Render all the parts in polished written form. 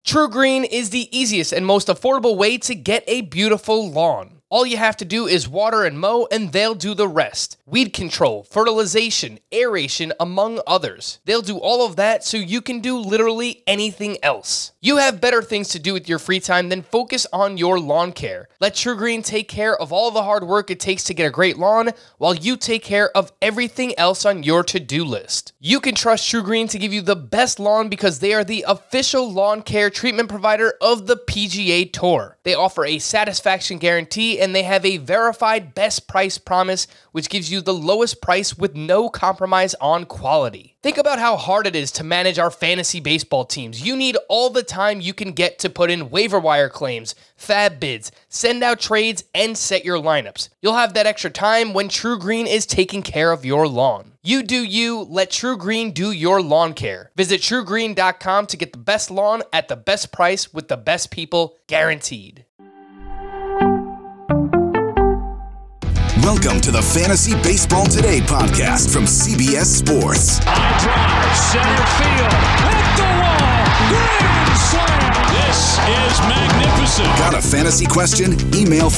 TruGreen is the easiest and most affordable way to get a beautiful lawn. All you have to do is water and mow, and they'll do the rest. Weed control, fertilization, aeration, among others. They'll do all of that so you can do literally anything else. You have better things to do with your free time than focus on your lawn care. Let TruGreen take care of all the hard work it takes to get a great lawn, while you take care of everything else on your to-do list. You can trust TruGreen to give you the best lawn because they are the official lawn care treatment provider of the PGA Tour. They offer a satisfaction guarantee, and they have a verified best price promise, which gives you the lowest price with no compromise on quality. Think about how hard it is to manage our fantasy baseball teams. You need all the time you can get to put in waiver wire claims, fab bids, send out trades, and set your lineups. You'll have that extra time when TruGreen is taking care of your lawn. You do you, let TruGreen do your lawn care. Visit TruGreen.com to get the best lawn at the best price with the best people, guaranteed. Welcome to the Fantasy Baseball Today podcast from CBS Sports. High drive, center field, hit the wall, grand slam. This is magnificent. Got a fantasy question? Email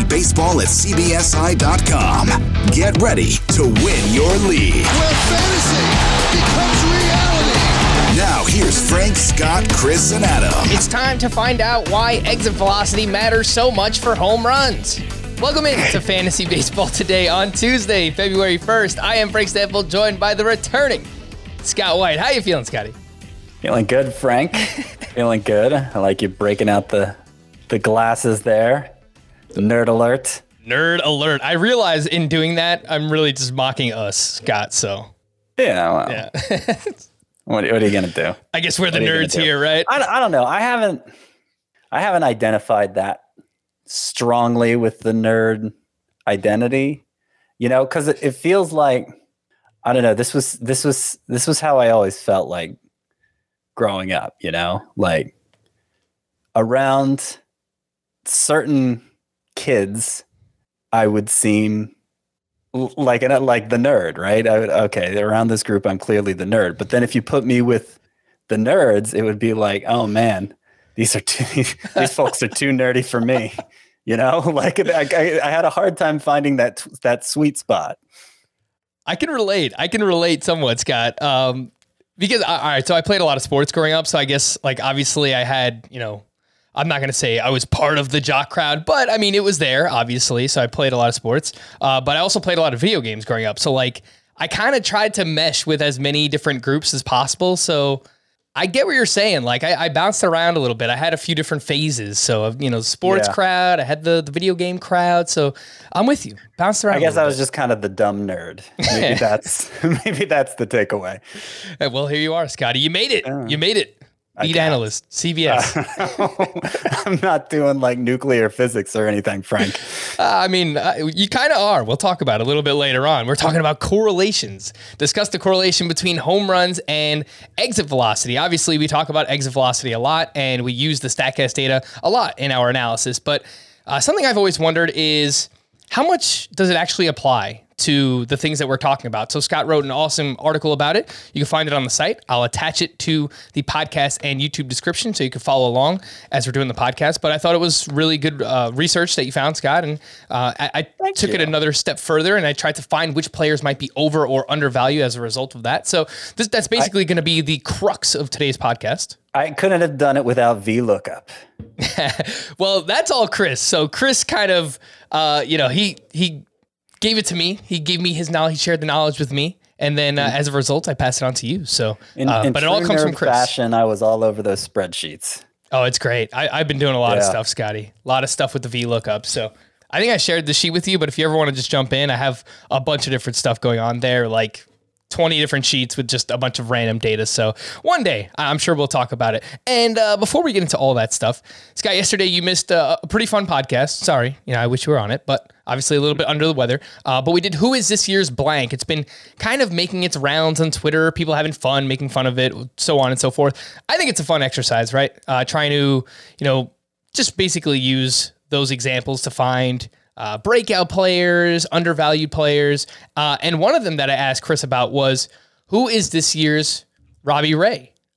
fantasybaseball@cbsi.com. Get ready to win your league. Where fantasy becomes reality. Now here's Frank, Scott, Chris, and Adam. It's time to find out why exit velocity matters so much for home runs. Welcome in to Fantasy Baseball Today on Tuesday, February 1st. I am Frank Stanfield, joined by the returning Scott White. How you feeling, Scotty? Feeling good, Frank. Feeling good. I like you breaking out the glasses there. The nerd alert. Nerd alert. I realize in doing that, I'm really just mocking us, Scott, so. Yeah, well, Yeah. what are you going to do? I guess we're the nerds here, right? I don't know. I haven't identified that strongly with the nerd identity, because it feels like, I don't know, this was how I always felt like growing up, like around certain kids I would seem like the nerd, right? Around this group I'm clearly the nerd, but then if you put me with the nerds, it would be like, oh man, these folks are too nerdy for me, Like I had a hard time finding that sweet spot. I can relate somewhat, Scott. Because all right, so I played a lot of sports growing up. So I guess obviously I had, I'm not going to say I was part of the jock crowd, but I mean, it was there obviously. So I played a lot of sports, but I also played a lot of video games growing up. So I kind of tried to mesh with as many different groups as possible. So I get what you're saying. I bounced around a little bit. I had a few different phases. So, the sports crowd, I had the video game crowd. So I'm with you. Bounced around. I guess I was just kind of the dumb nerd. Maybe that's the takeaway. Well, here you are, Scotty. You made it. You made it. Lead analyst, CBS. I'm not doing nuclear physics or anything, Frank. You kind of are. We'll talk about it a little bit later on. We're talking about correlations. Discuss the correlation between home runs and exit velocity. Obviously, we talk about exit velocity a lot, and we use the StatCast data a lot in our analysis. But something I've always wondered is how much does it actually apply to the things that we're talking about? So Scott wrote an awesome article about it. You can find it on the site. I'll attach it to the podcast and YouTube description so you can follow along as we're doing the podcast. But I thought it was really good research that you found, Scott. And I took it another step further, and I tried to find which players might be over or undervalued as a result of that. So that's basically going to be the crux of today's podcast. I couldn't have done it without VLOOKUP. Well, that's all Chris. So Chris kind of, he gave it to me. He gave me his knowledge. He shared the knowledge with me. And then as a result, I passed it on to you. So, but it all comes from Chris. Fashion, I was all over those spreadsheets. Oh, it's great. I've been doing a lot of stuff, Scotty. A lot of stuff with the VLOOKUP. So I think I shared the sheet with you, but if you ever want to just jump in, I have a bunch of different stuff going on there, 20 different sheets with just a bunch of random data. So one day, I'm sure we'll talk about it. And before we get into all that stuff, Scott, yesterday you missed a pretty fun podcast. Sorry, I wish you were on it, but obviously a little bit under the weather. But we did Who Is This Year's Blank? It's been kind of making its rounds on Twitter, people having fun, making fun of it, so on and so forth. I think it's a fun exercise, right? Trying to, just basically use those examples to find breakout players, undervalued players. And one of them that I asked Chris about was, who is this year's Robbie Ray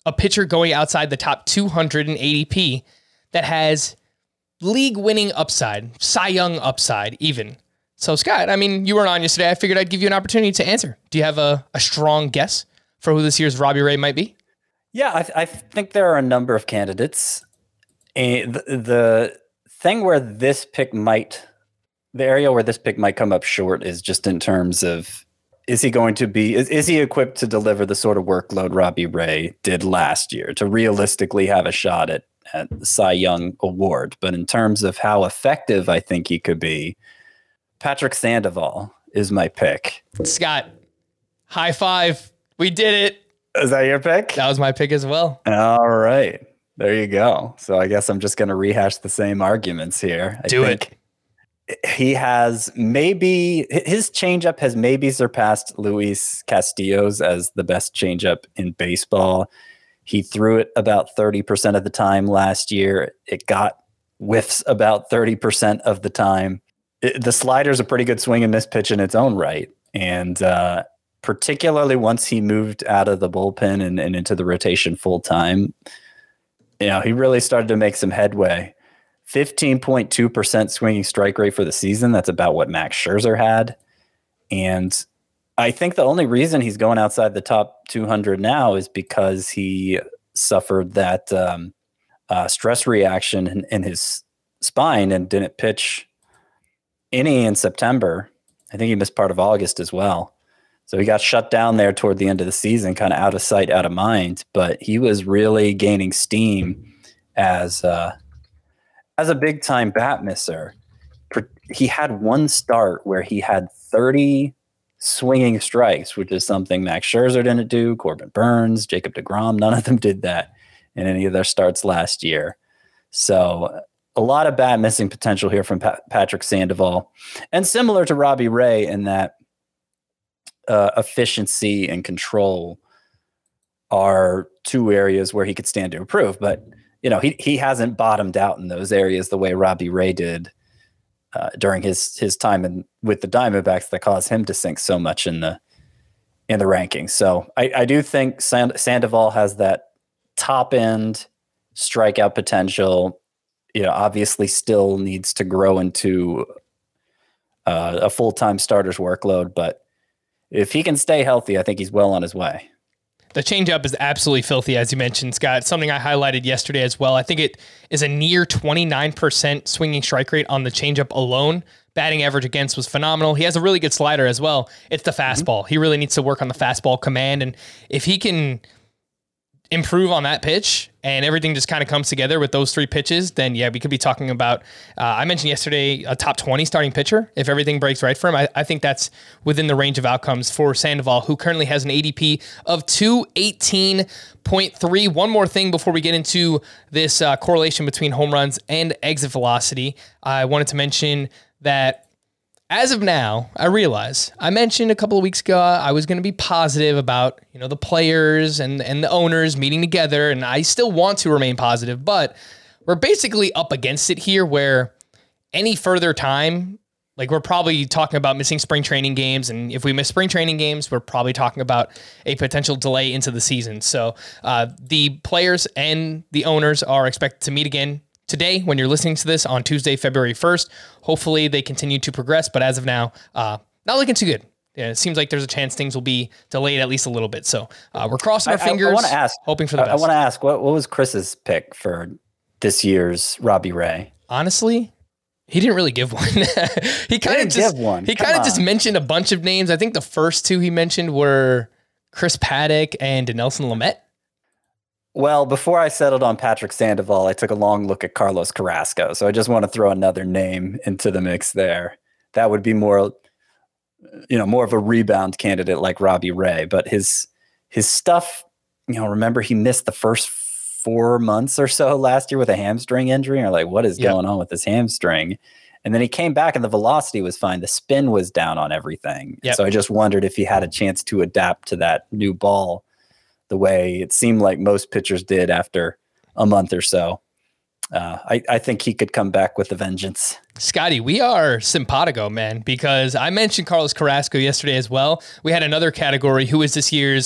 a pitcher going outside the top 200 in ADP that has league-winning upside, Cy Young upside even. So, Scott, I mean, you weren't on yesterday. I figured I'd give you an opportunity to answer. Do you have a strong guess for who this year's Robbie Ray might be? Yeah, I think there are a number of candidates. And the thing where this pick might, the area where this pick might come up short is just in terms of, is he going to be, is he equipped to deliver the sort of workload Robbie Ray did last year to realistically have a shot at the Cy Young award? But in terms of how effective I think he could be, Patrick Sandoval is my pick. Scott, high five. We did it. Is that your pick? That was my pick as well. All right. There you go. So I guess I'm just going to rehash the same arguments here. I think he has maybe, his changeup has maybe surpassed Luis Castillo's as the best changeup in baseball. He threw it about 30% of the time last year. It got whiffs about 30% of the time. The slider's a pretty good swing and miss pitch in its own right. And particularly once he moved out of the bullpen and into the rotation full time, he really started to make some headway. 15.2% swinging strike rate for the season. That's about what Max Scherzer had. And I think the only reason he's going outside the top 200 now is because he suffered that stress reaction in his spine and didn't pitch any in September. I think he missed part of August as well. So he got shut down there toward the end of the season, kind of out of sight, out of mind. But he was really gaining steam as a big time bat misser. He had one start where he had 30 swinging strikes, which is something Max Scherzer didn't do, Corbin Burns, Jacob deGrom. None of them did that in any of their starts last year. So a lot of bat missing potential here from Patrick Sandoval, and similar to Robbie Ray in that efficiency and control are two areas where he could stand to improve. But he hasn't bottomed out in those areas the way Robbie Ray did during his time with the Diamondbacks that caused him to sink so much in the rankings. So I do think Sandoval has that top end strikeout potential. Obviously still needs to grow into a full-time starter's workload, but if he can stay healthy, I think he's well on his way. The changeup is absolutely filthy, as you mentioned, Scott. Something I highlighted yesterday as well. I think it is a near 29% swinging strike rate on the changeup alone. Batting average against was phenomenal. He has a really good slider as well. It's the fastball. He really needs to work on the fastball command, and if he can improve on that pitch and everything just kind of comes together with those three pitches, then yeah, we could be talking about, I mentioned yesterday, a top 20 starting pitcher. If everything breaks right for him, I think that's within the range of outcomes for Sandoval, who currently has an ADP of 218.3. One more thing before we get into this correlation between home runs and exit velocity. I wanted to mention that as of now, I realize I mentioned a couple of weeks ago I was going to be positive about the players and the owners meeting together, and I still want to remain positive, but we're basically up against it here where any further time, like we're probably talking about missing spring training games, and if we miss spring training games, we're probably talking about a potential delay into the season. So the players and the owners are expected to meet again today, when you're listening to this on Tuesday, February 1st. Hopefully they continue to progress, but as of now, not looking too good. Yeah, it seems like there's a chance things will be delayed at least a little bit. So we're crossing our fingers, hoping for the best. I want to ask, what was Chris's pick for this year's Robbie Ray? Honestly, he didn't really give one. He kind of just mentioned a bunch of names. I think the first two he mentioned were Chris Paddock and Dinelson Lamet. Well, before I settled on Patrick Sandoval, I took a long look at Carlos Carrasco. So I just want to throw another name into the mix there. That would be more of a rebound candidate like Robbie Ray. But his stuff, remember he missed the first 4 months or so last year with a hamstring injury. Or like, what is going on with this hamstring? And then he came back and the velocity was fine. The spin was down on everything. Yep. So I just wondered if he had a chance to adapt to that new ball the way it seemed like most pitchers did after a month or so. I think he could come back with a vengeance. Scotty, we are simpatico, man, because I mentioned Carlos Carrasco yesterday as well. We had another category, who is this year's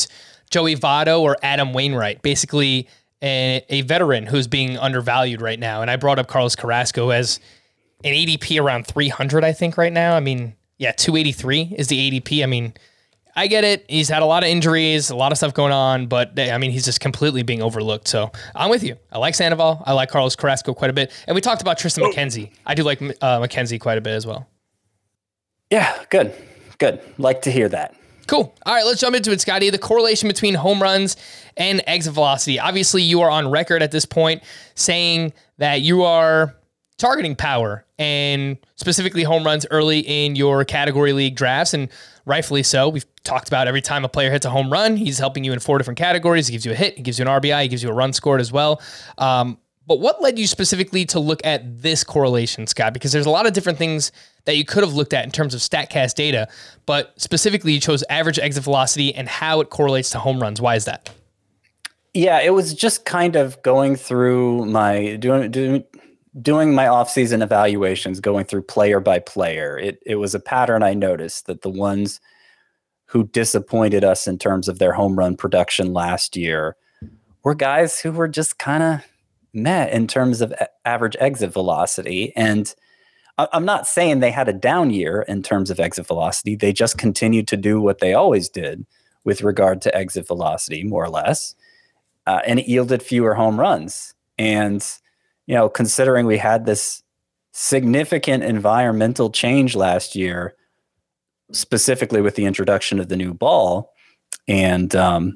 Joey Votto or Adam Wainwright, basically a veteran who's being undervalued right now. And I brought up Carlos Carrasco as an ADP around 300, I think, right now. I mean, yeah, 283 is the ADP. I mean, I get it. He's had a lot of injuries, a lot of stuff going on, but I mean, he's just completely being overlooked. So I'm with you. I like Sandoval. I like Carlos Carrasco quite a bit. And we talked about Tristan McKenzie. I do like McKenzie quite a bit as well. Yeah, good. Like to hear that. Cool. All right, let's jump into it, Scotty. The correlation between home runs and exit velocity. Obviously, you are on record at this point saying that you are targeting power and specifically home runs early in your category league drafts, and rightfully so. We've talked about every time a player hits a home run, he's helping you in 4 different categories. He gives you a hit, he gives you an RBI, he gives you a run scored as well. But what led you specifically to look at this correlation, Scott? Because there's a lot of different things that you could have looked at in terms of StatCast data, but specifically you chose average exit velocity and how it correlates to home runs. Why is that? Yeah, it was just kind of going through my doing my off-season evaluations, going through player by player. It was a pattern I noticed that the ones who disappointed us in terms of their home run production last year were guys who were just kind of meh in terms of average exit velocity. And I'm not saying they had a down year in terms of exit velocity. They just continued to do what they always did with regard to exit velocity, more or less. And it yielded fewer home runs. And, you know, considering we had this significant environmental change last year, specifically with the introduction of the new ball and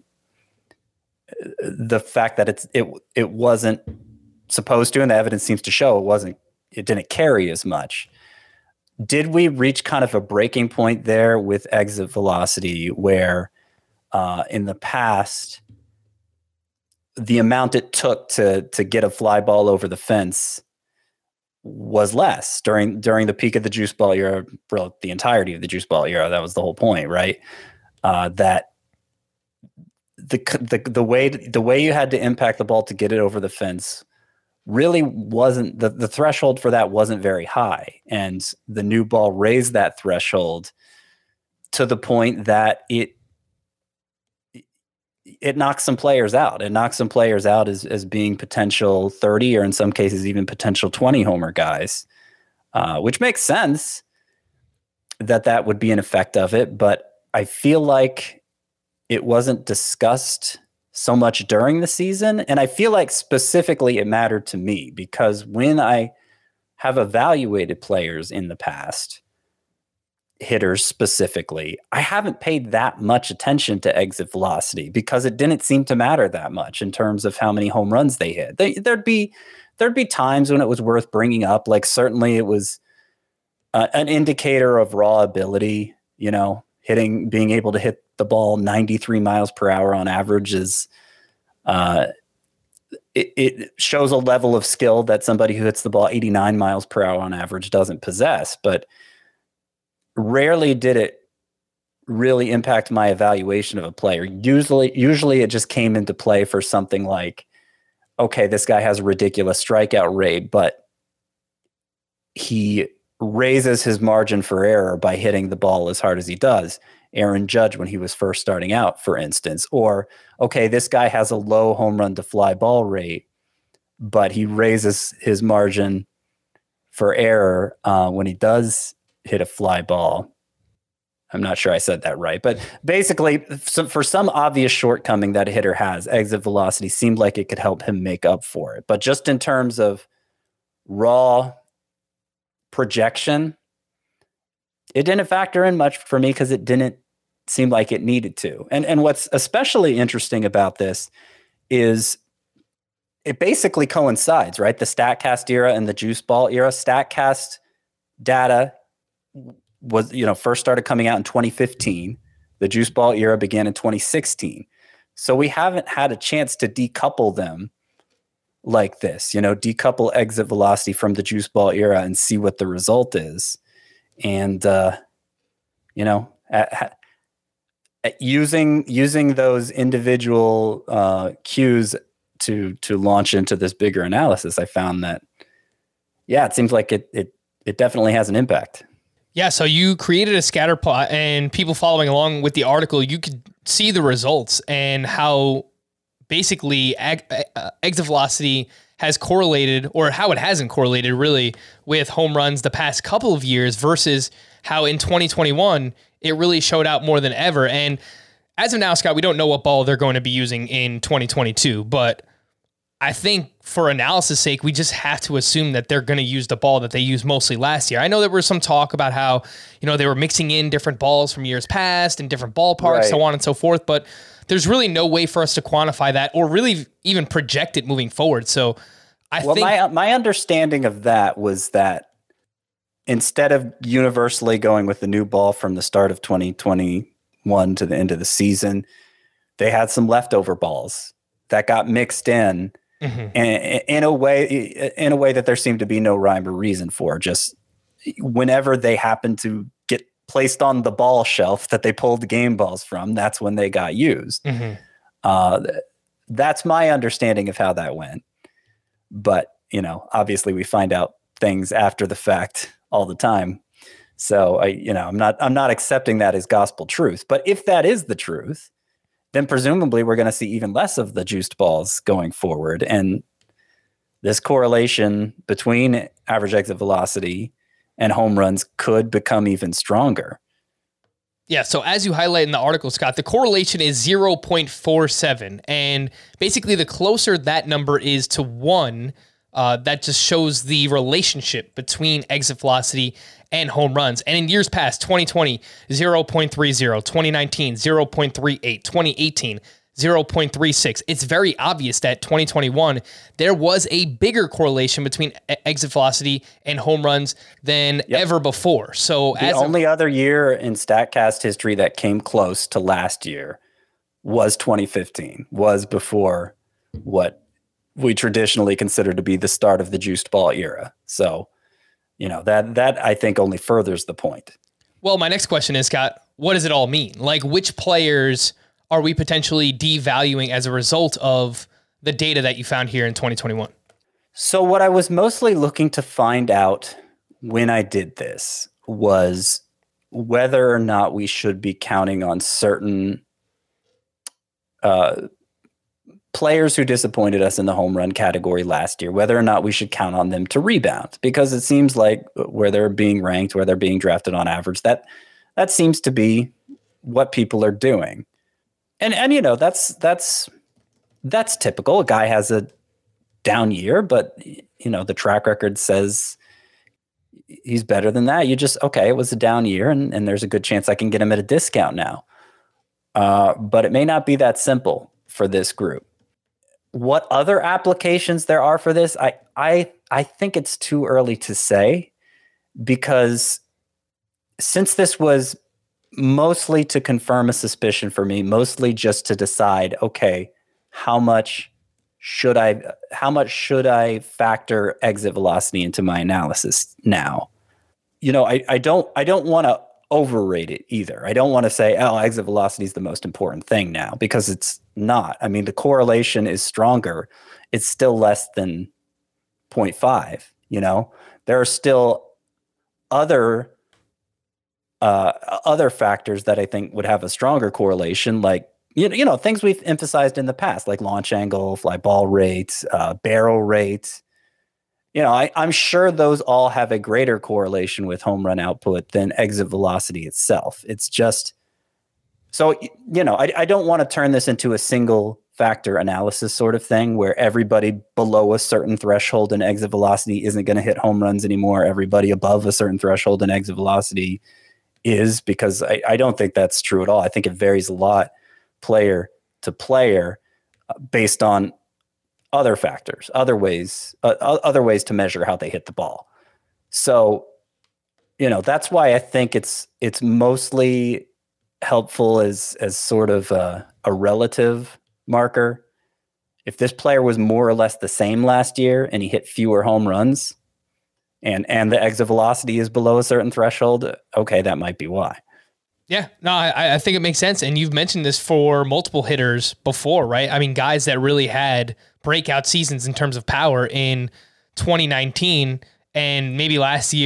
the fact that it wasn't supposed to, and the evidence seems to show it didn't carry as much. Did we reach kind of a breaking point there with exit velocity where in the past, the amount it took to get a fly ball over the fence was less during the peak of the juice ball era, the entirety of the juice ball era? That was the whole point, right? That the way you had to impact the ball to get it over the fence really wasn't the threshold for that wasn't very high, and the new ball raised that threshold to the point that it knocks some players out. It knocks some players out as being potential 30 or in some cases even potential 20 homer guys, which makes sense that would be an effect of it. But I feel like it wasn't discussed so much during the season. And I feel like specifically it mattered to me because when I have evaluated players in the past, hitters specifically, I haven't paid that much attention to exit velocity because it didn't seem to matter that much in terms of how many home runs they hit. There'd be times when it was worth bringing up. Like certainly it was an indicator of raw ability, you know, being able to hit the ball 93 miles per hour on average is it shows a level of skill that somebody who hits the ball 89 miles per hour on average doesn't possess. But rarely did it really impact my evaluation of a player. Usually it just came into play for something like, okay, this guy has a ridiculous strikeout rate, but he raises his margin for error by hitting the ball as hard as he does. Aaron Judge when he was first starting out, for instance. Or, okay, this guy has a low home run to fly ball rate, but he raises his margin for error when he does hit a fly ball. I'm not sure I said that right, but basically for some obvious shortcoming that a hitter has, exit velocity seemed like it could help him make up for it. But just in terms of raw projection, it didn't factor in much for me because it didn't seem like it needed to. And what's especially interesting about this is it basically coincides, right? The StatCast era and the juice ball era. StatCast data was, first started coming out in 2015. The juice ball era began in 2016. So we haven't had a chance to decouple them like this, decouple exit velocity from the juice ball era and see what the result is. And, using those individual cues to launch into this bigger analysis, I found that, it seems like it definitely has an impact. Yeah, so you created a scatter plot, and people following along with the article, you could see the results and how basically exit velocity has correlated, or how it hasn't correlated really, with home runs the past couple of years versus how in 2021 it really showed out more than ever. And as of now, Scott, we don't know what ball they're going to be using in 2022, but I think for analysis sake, we just have to assume that they're going to use the ball that they used mostly last year. I know there was some talk about how, they were mixing in different balls from years past and different ballparks, so on and so forth, but there's really no way for us to quantify that or really even project it moving forward. So I think my understanding of that was that instead of universally going with the new ball from the start of 2021 to the end of the season, they had some leftover balls that got mixed in, in a way that there seemed to be no rhyme or reason for. Just whenever they happened to get placed on the ball shelf that they pulled the game balls from, that's when they got used. That's my understanding of how that went. But, obviously we find out things after the fact all the time. So I'm not accepting that as gospel truth. But if that is the truth, then presumably we're going to see even less of the juiced balls going forward. And this correlation between average exit velocity and home runs could become even stronger. Yeah, so as you highlight in the article, Scott, the correlation is 0.47. And basically the closer that number is to 1, that just shows the relationship between exit velocity and home runs. And in years past, 2020, 0.30, 2019, 0.38, 2018, 0.36. It's very obvious that 2021, there was a bigger correlation between exit velocity and home runs than ever before. So the only other year in StatCast history that came close to last year was 2015, was before what we traditionally consider to be the start of the juiced ball era. So, that I think only furthers the point. Well, my next question is, Scott, what does it all mean? Like, which players are we potentially devaluing as a result of the data that you found here in 2021? So what I was mostly looking to find out when I did this was whether or not we should be counting on certain players who disappointed us in the home run category last year, whether or not we should count on them to rebound, because it seems like where they're being ranked, where they're being drafted on average, that seems to be what people are doing. And that's typical. A guy has a down year, but the track record says he's better than that. You just, okay, it was a down year and there's a good chance I can get him at a discount now. But it may not be that simple for this group. What other applications there are for this, I think it's too early to say, because since this was mostly to confirm a suspicion for me, mostly just to decide, okay, how much should I factor exit velocity into my analysis now? I don't want to overrate it either. I don't want to say, exit velocity is the most important thing now, because it's not. I mean, the correlation is stronger. It's still less than 0.5. There are still other factors that I think would have a stronger correlation, like things we've emphasized in the past, like launch angle, fly ball rates, barrel rates. I'm sure those all have a greater correlation with home run output than exit velocity itself. It's just so, I don't want to turn this into a single factor analysis sort of thing where everybody below a certain threshold in exit velocity isn't going to hit home runs anymore. Everybody above a certain threshold in exit velocity is, because I don't think that's true at all. I think it varies a lot player to player based on other factors, other ways to measure how they hit the ball. So, that's why I think it's mostly helpful as sort of a relative marker. If this player was more or less the same last year and he hit fewer home runs and the exit velocity is below a certain threshold, okay, that might be why. Yeah, no, I think it makes sense. And you've mentioned this for multiple hitters before, right? I mean, guys that really had breakout seasons in terms of power in 2019, and maybe last year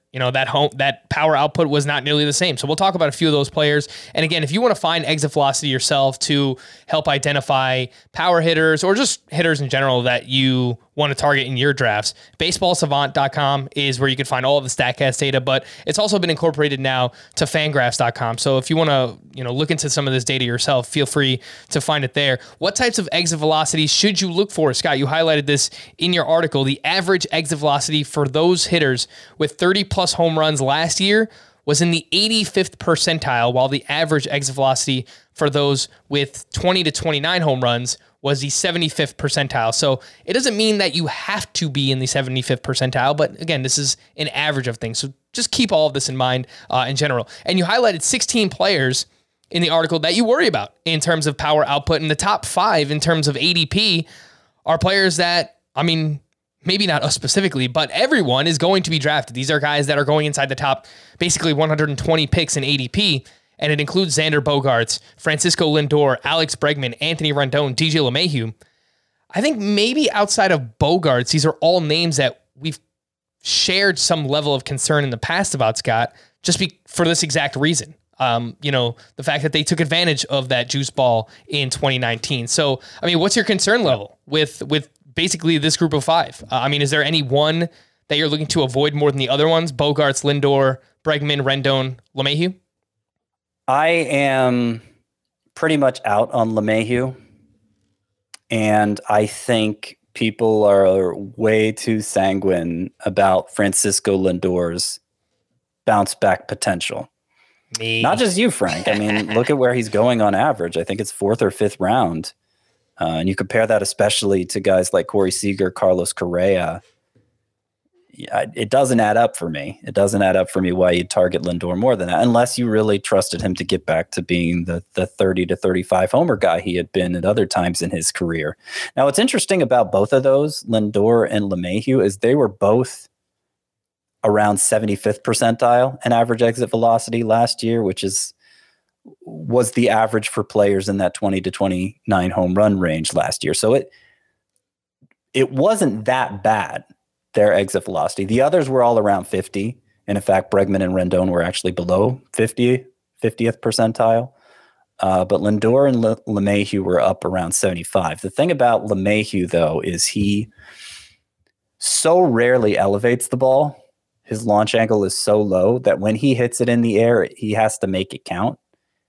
that power output was not nearly the same. So we'll talk about a few of those players. And again, if you want to find exit velocity yourself to help identify power hitters or just hitters in general that you want to target in your drafts, baseballsavant.com is where you can find all of the StatCast data, but it's also been incorporated now to fangraphs.com. So if you want to, look into some of this data yourself, feel free to find it there. What types of exit velocity should you look for? Scott, you highlighted this in your article. The average exit velocity for those hitters with 30 plus home runs last year was in the 85th percentile, while the average exit velocity for those with 20 to 29 home runs was the 75th percentile. So it doesn't mean that you have to be in the 75th percentile, but again, this is an average of things. So just keep all of this in mind in general. And you highlighted 16 players in the article that you worry about in terms of power output, and the top 5 in terms of ADP are players that, maybe not us specifically, but everyone is going to be drafted. These are guys that are going inside the top, basically 120 picks in ADP, and it includes Xander Bogaerts, Francisco Lindor, Alex Bregman, Anthony Rendon, DJ LeMahieu. I think maybe outside of Bogaerts, these are all names that we've shared some level of concern in the past about, Scott, just for this exact reason. The fact that they took advantage of that juice ball in 2019. So, what's your concern level with basically this group of 5? Is there any one that you're looking to avoid more than the other ones? Bogaerts, Lindor, Bregman, Rendon, LeMahieu? I am pretty much out on LeMahieu, and I think people are way too sanguine about Francisco Lindor's bounce back potential. Me. Not just you, Frank. Look at where he's going on average. I think it's 4th or 5th round. And you compare that especially to guys like Corey Seager, Carlos Correa. It doesn't add up for me. It doesn't add up for me why you'd target Lindor more than that, unless you really trusted him to get back to being the 30 to 35 homer guy he had been at other times in his career. Now, what's interesting about both of those, Lindor and LeMahieu, is they were both around 75th percentile in average exit velocity last year, which was the average for players in that 20 to 29 home run range last year. So it wasn't that bad, their exit velocity. The others were all around 50. And in fact, Bregman and Rendon were actually below 50th percentile. But Lindor and LeMahieu were up around 75. The thing about LeMahieu, though, is he so rarely elevates the ball. His launch angle is so low that when he hits it in the air, he has to make it count.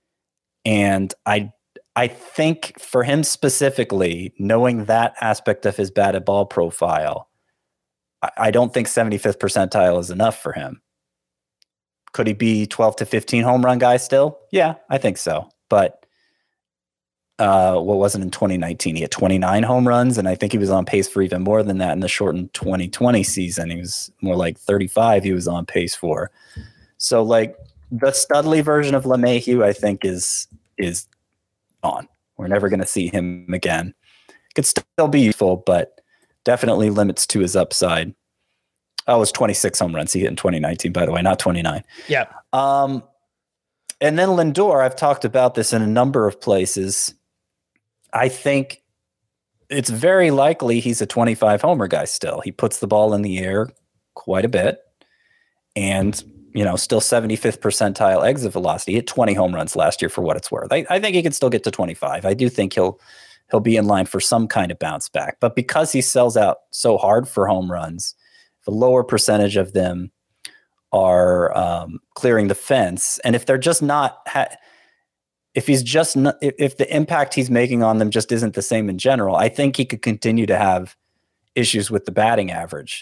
And I think for him specifically, knowing that aspect of his batted ball profile, I don't think 75th percentile is enough for him. Could he be 12 to 15 home run guy still? Yeah, I think so. But what was it in 2019? He had 29 home runs, and I think he was on pace for even more than that in the shortened 2020 season. He was more like 35 he was on pace for. So, the Studley version of LeMahieu, I think, is gone. We're never going to see him again. Could still be useful, but definitely limits to his upside. Oh, it was 26 home runs he hit in 2019, by the way, not 29. Yeah. And then Lindor, I've talked about this in a number of places. I think it's very likely he's a 25 homer guy still. He puts the ball in the air quite a bit, and still 75th percentile exit velocity. He hit 20 home runs last year for what it's worth. I think he can still get to 25. I do think he'll be in line for some kind of bounce back. But because he sells out so hard for home runs, the lower percentage of them are clearing the fence. And if they're just not, if the impact he's making on them just isn't the same in general, I think he could continue to have issues with the batting average.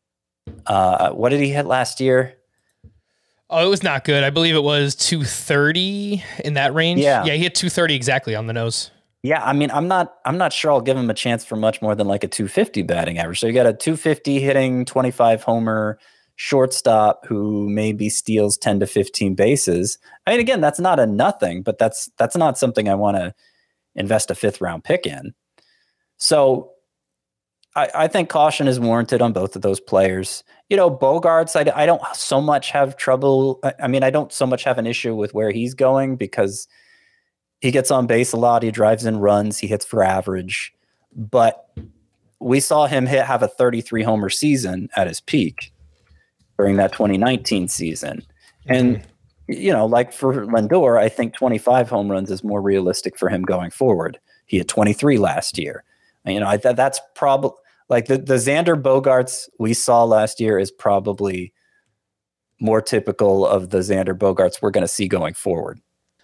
What did he hit last year? Oh, it was not good. I believe it was 230 in that range. Yeah, he hit 230 exactly on the nose. Yeah, I'm not sure I'll give him a chance for much more than like a 250 batting average. So you got a 250 hitting 25 homer shortstop who maybe steals 10 to 15 bases. Again, that's not a nothing, but that's not something I want to invest a 5th round pick in. So I think caution is warranted on both of those players. Bogaerts, I don't so much have trouble. I don't so much have an issue with where he's going because he gets on base a lot. He drives in runs. He hits for average. But we saw him have a 33 homer season at his peak. during that 2019 season. And, like for Lindor, I think 25 home runs is more realistic for him going forward. He had 23 last year. That's probably like the Xander Bogaerts we saw last year is probably more typical of the Xander Bogaerts we're going to see going forward.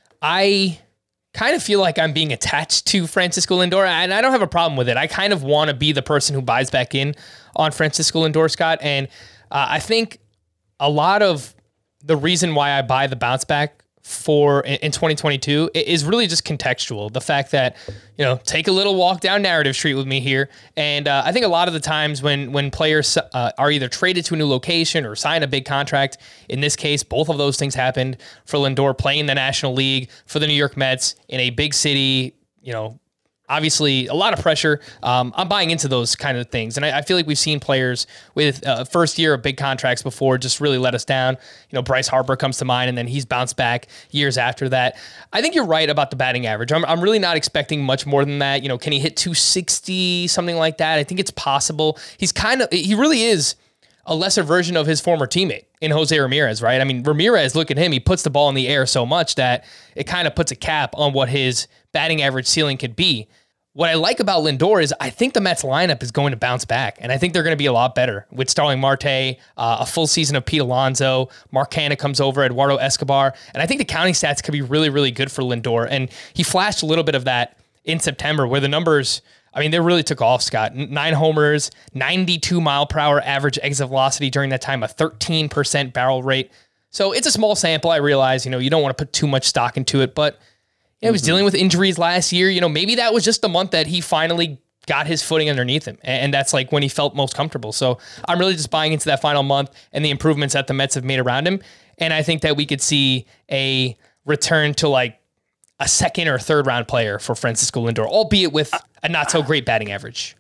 I kind of feel like I'm being attached to Francisco Lindor, and I don't have a problem with it. I kind of want to be the person who buys back in on Francisco Lindor, Scott, and I think a lot of the reason why I buy the bounce back in 2022 is really just contextual. The fact that, take a little walk down narrative street with me here. And I think a lot of the times when players are either traded to a new location or sign a big contract, in this case, both of those things happened for Lindor playing the National League for the New York Mets in a big city, obviously a lot of pressure. I'm buying into those kind of things. And I feel like we've seen players with first year of big contracts before just really let us down. Bryce Harper comes to mind, and then he's bounced back years after that. I think you're right about the batting average. I'm really not expecting much more than that. Can he hit 260, something like that? I think it's possible. He really is a lesser version of his former teammate in Jose Ramirez, right? I mean, Ramirez, look at him. He puts the ball in the air so much that it kind of puts a cap on what his batting average ceiling could be. What I like about Lindor is I think the Mets lineup is going to bounce back, and I think they're going to be a lot better with Starling Marte, a full season of Pete Alonso, Mark Canha comes over, Eduardo Escobar, and I think the counting stats could be really, really good for Lindor, and he flashed a little bit of that in September where the numbers, they really took off, Scott. 9 homers, 92 mile per hour average exit velocity during that time, a 13% barrel rate. So it's a small sample, I realize, you don't want to put too much stock into it, but he was dealing with injuries last year. Maybe that was just the month that he finally got his footing underneath him. And that's like when he felt most comfortable. So I'm really just buying into that final month and the improvements that the Mets have made around him. And I think that we could see a return to like a second or third round player for Francisco Lindor, albeit with a not so great batting average.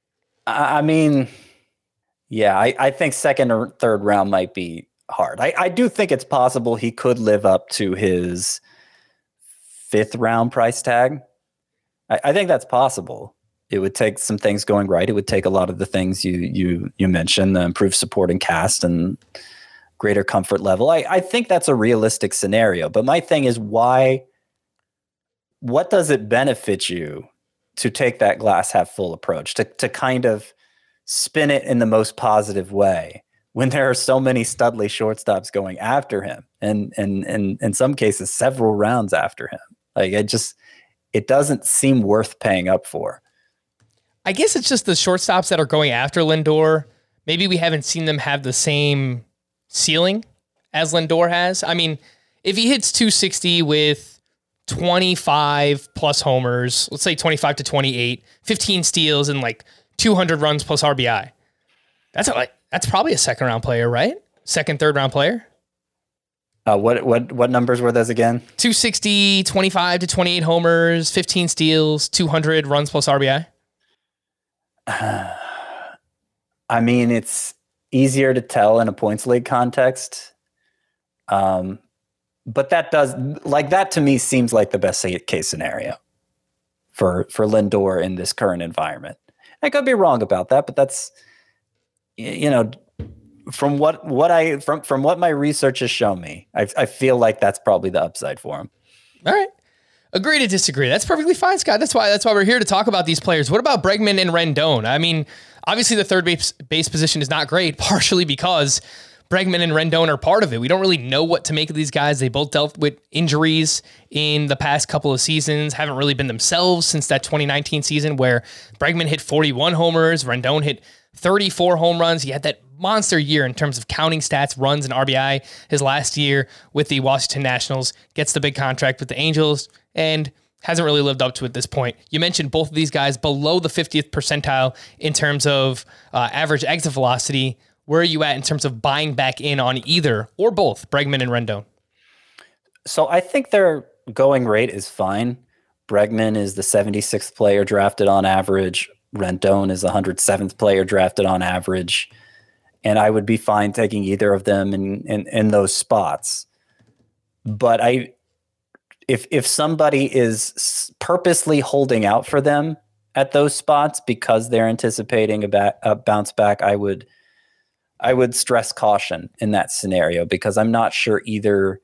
I think second or third round might be hard. I do think it's possible he could live up to his 5th round price tag. I think that's possible. It would take some things going right. It would take a lot of the things you mentioned, the improved supporting cast and greater comfort level. I think that's a realistic scenario. But my thing is, what does it benefit you to take that glass half full approach, to kind of spin it in the most positive way when there are so many studly shortstops going after him and in some cases several rounds after him? Like it doesn't seem worth paying up for. I guess it's just the shortstops that are going after Lindor. Maybe we haven't seen them have the same ceiling as Lindor has. I mean, if he hits 260 with 25 plus homers, let's say 25 to 28, 15 steals and like 200 runs plus RBI, that's probably a second round player, right? Second, third round player. What numbers were those again? 260, 25 to 28 homers, 15 steals, 200 runs plus RBI. It's easier to tell in a points league context. But that to me seems like the best case scenario for Lindor in this current environment. I could be wrong about that, but that's, from what my research has shown me, I feel like that's probably the upside for him. All right. Agree to disagree. That's perfectly fine, Scott. That's why we're here to talk about these players. What about Bregman and Rendon? Obviously the third base position is not great, partially because Bregman and Rendon are part of it. We don't really know what to make of these guys. They both dealt with injuries in the past couple of seasons, haven't really been themselves since that 2019 season where Bregman hit 41 homers, Rendon hit 34 home runs. He had that monster year in terms of counting stats, runs, and RBI his last year with the Washington Nationals, gets the big contract with the Angels, and hasn't really lived up to it at this point. You mentioned both of these guys below the 50th percentile in terms of average exit velocity. Where are you at in terms of buying back in on either or both Bregman and Rendon? So I think their going rate is fine. Bregman is the 76th player drafted on average. Rendon is the 107th player drafted on average. And I would be fine taking either of them in those spots. But if somebody is purposely holding out for them at those spots because they're anticipating a bounce back, I would I would stress caution in that scenario because I'm not sure either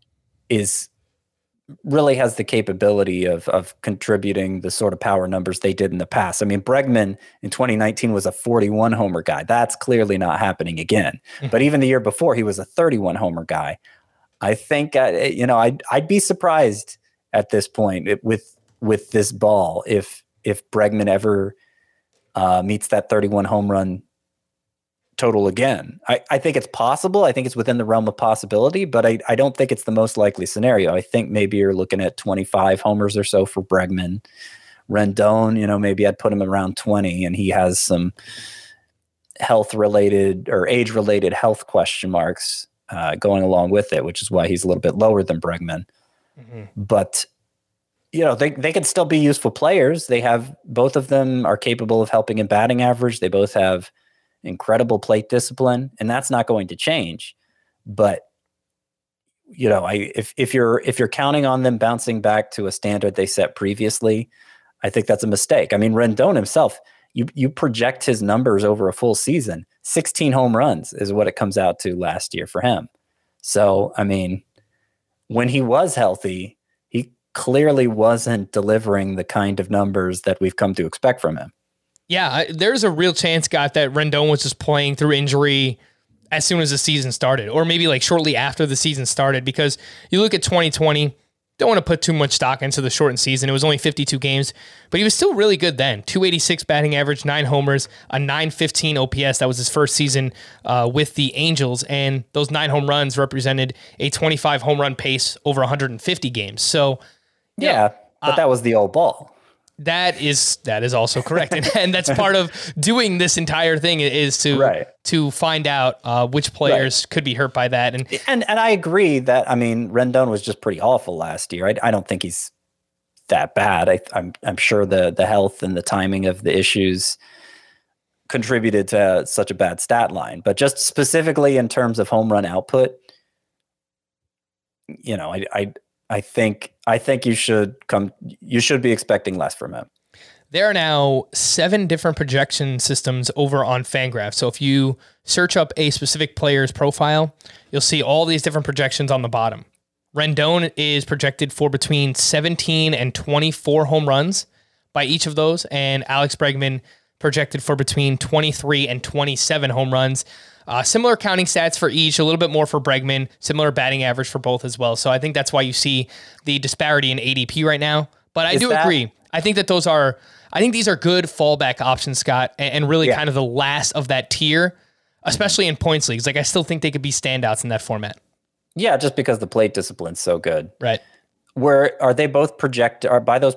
really has the capability of contributing the sort of power numbers they did in the past. I mean, Bregman in 2019 was a 41 homer guy. That's clearly not happening again. But even the year before, he was a 31 homer guy. I think, I'd be surprised at this point with this ball if Bregman ever meets that 31 home run total again. I think it's possible. I think it's within the realm of possibility, but I don't think it's the most likely scenario. I think maybe you're looking at 25 homers or so for Bregman. Rendon, maybe I'd put him around 20, and he has some health-related or age-related health question marks going along with it, which is why he's a little bit lower than Bregman. Mm-hmm. But they can still be useful players. Both of them are capable of helping in batting average. They both have incredible plate discipline, and that's not going to change. But if you're counting on them bouncing back to a standard they set previously, I think that's a mistake. I mean, Rendon himself, you project his numbers over a full season, 16 home runs is what it comes out to last year for him. So, I mean, when he was healthy, he clearly wasn't delivering the kind of numbers that we've come to expect from him. Yeah, there's a real chance, Scott, that Rendon was just playing through injury as soon as the season started, or maybe like shortly after the season started, because you look at 2020, don't want to put too much stock into the shortened season. It was only 52 games, but he was still really good then. 286 batting average, 9 homers, a 915 OPS. That was his first season with the Angels, and those 9 home runs represented a 25 home run pace over 150 games. So, yeah, but that was the old ball. That is also correct. And that's part of doing this entire thing is to find out which players could be hurt by that. And I agree that, I mean, Rendon was just pretty awful last year. I don't think he's that bad. I'm sure the health and the timing of the issues contributed to such a bad stat line. But just specifically in terms of home run output, I think you should be expecting less from him. There are now 7 different projection systems over on FanGraphs. So if you search up a specific player's profile, you'll see all these different projections on the bottom. Rendon is projected for between 17 and 24 home runs by each of those, and Alex Bregman projected for between 23 and 27 home runs. Similar counting stats for each, a little bit more for Bregman, similar batting average for both as well. So I think that's why you see the disparity in ADP right now. But I do agree. I think that these are good fallback options, Scott, and really kind of the last of that tier, especially in points leagues. Like, I still think they could be standouts in that format. Yeah, just because the plate discipline's so good. Right. Where are they both by those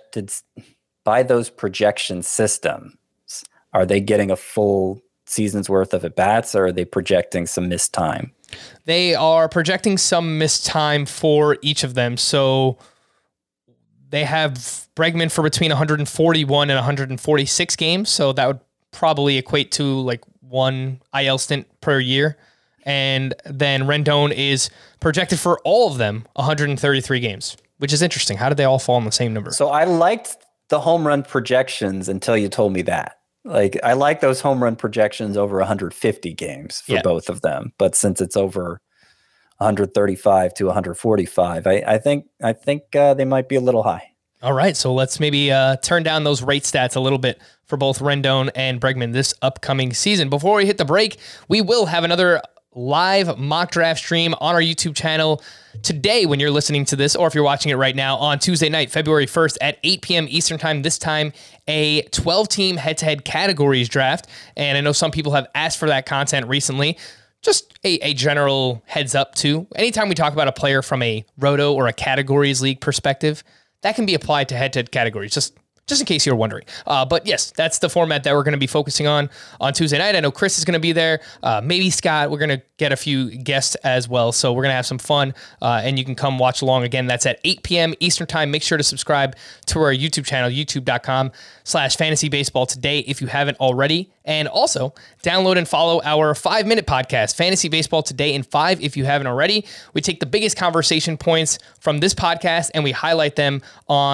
projection systems, are they getting a full season's worth of at-bats, or are they projecting some missed time? They are projecting some missed time for each of them. So they have Bregman for between 141 and 146 games. So that would probably equate to like 1 IL stint per year. And then Rendon is projected for all of them 133 games, which is interesting. How did they all fall in the same number? So I liked the home run projections until you told me that. Like, I like those home run projections over 150 games for both of them, but since it's over 135 to 145, I think they might be a little high. All right, so let's maybe turn down those rate stats a little bit for both Rendon and Bregman this upcoming season. Before we hit the break, we will have another live mock draft stream on our YouTube channel today when you're listening to this, or if you're watching it right now on Tuesday night, February 1st at 8 p.m. Eastern time. This time, a 12-team head-to-head categories draft. And I know some people have asked for that content recently. Just a general heads up too. Anytime we talk about a player from a roto or a categories league perspective, that can be applied to head-to-head categories. Just in case you're wondering. But yes, that's the format that we're going to be focusing on Tuesday night. I know Chris is going to be there. Maybe Scott. We're going to get a few guests as well. So we're going to have some fun, and you can come watch along. Again, that's at 8 p.m. Eastern time. Make sure to subscribe to our YouTube channel, youtube.com/fantasybaseball today if you haven't already. And also download and follow our 5-minute podcast, Fantasy Baseball Today in 5, if you haven't already. We take the biggest conversation points from this podcast and we highlight them on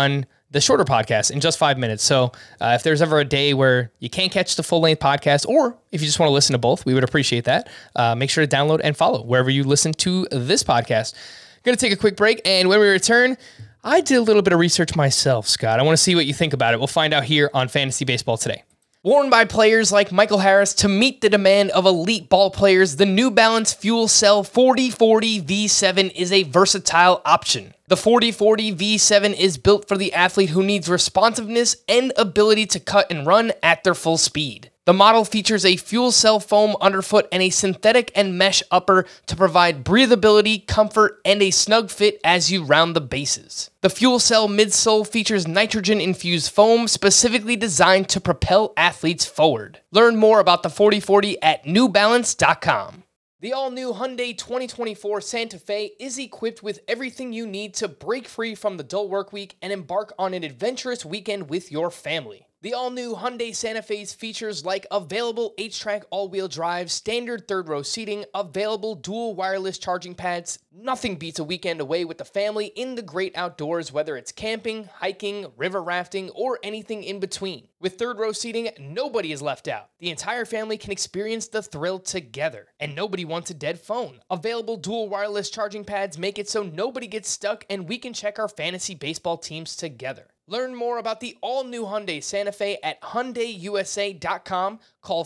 the shorter podcast in just 5 minutes. So if there's ever a day where you can't catch the full-length podcast, or if you just want to listen to both, we would appreciate that. Make sure to download and follow wherever you listen to this podcast. Going to take a quick break, and when we return, I did a little bit of research myself, Scott. I want to see what you think about it. We'll find out here on Fantasy Baseball Today. Worn by players like Michael Harris to meet the demand of elite ball players, the New Balance Fuel Cell 4040 V7 is a versatile option. The 4040 V7 is built for the athlete who needs responsiveness and ability to cut and run at their full speed. The model features a fuel cell foam underfoot and a synthetic and mesh upper to provide breathability, comfort, and a snug fit as you round the bases. The fuel cell midsole features nitrogen-infused foam specifically designed to propel athletes forward. Learn more about the 4040 at newbalance.com. The all-new Hyundai 2024 Santa Fe is equipped with everything you need to break free from the dull work week and embark on an adventurous weekend with your family. The all-new Hyundai Santa Fe's features like available H-Track all-wheel drive, standard third-row seating, available dual wireless charging pads. Nothing beats a weekend away with the family in the great outdoors, whether it's camping, hiking, river rafting, or anything in between. With third-row seating, nobody is left out. The entire family can experience the thrill together, and nobody wants a dead phone. Available dual wireless charging pads make it so nobody gets stuck, and we can check our fantasy baseball teams together. Learn more about the all-new Hyundai Santa Fe at HyundaiUSA.com. Call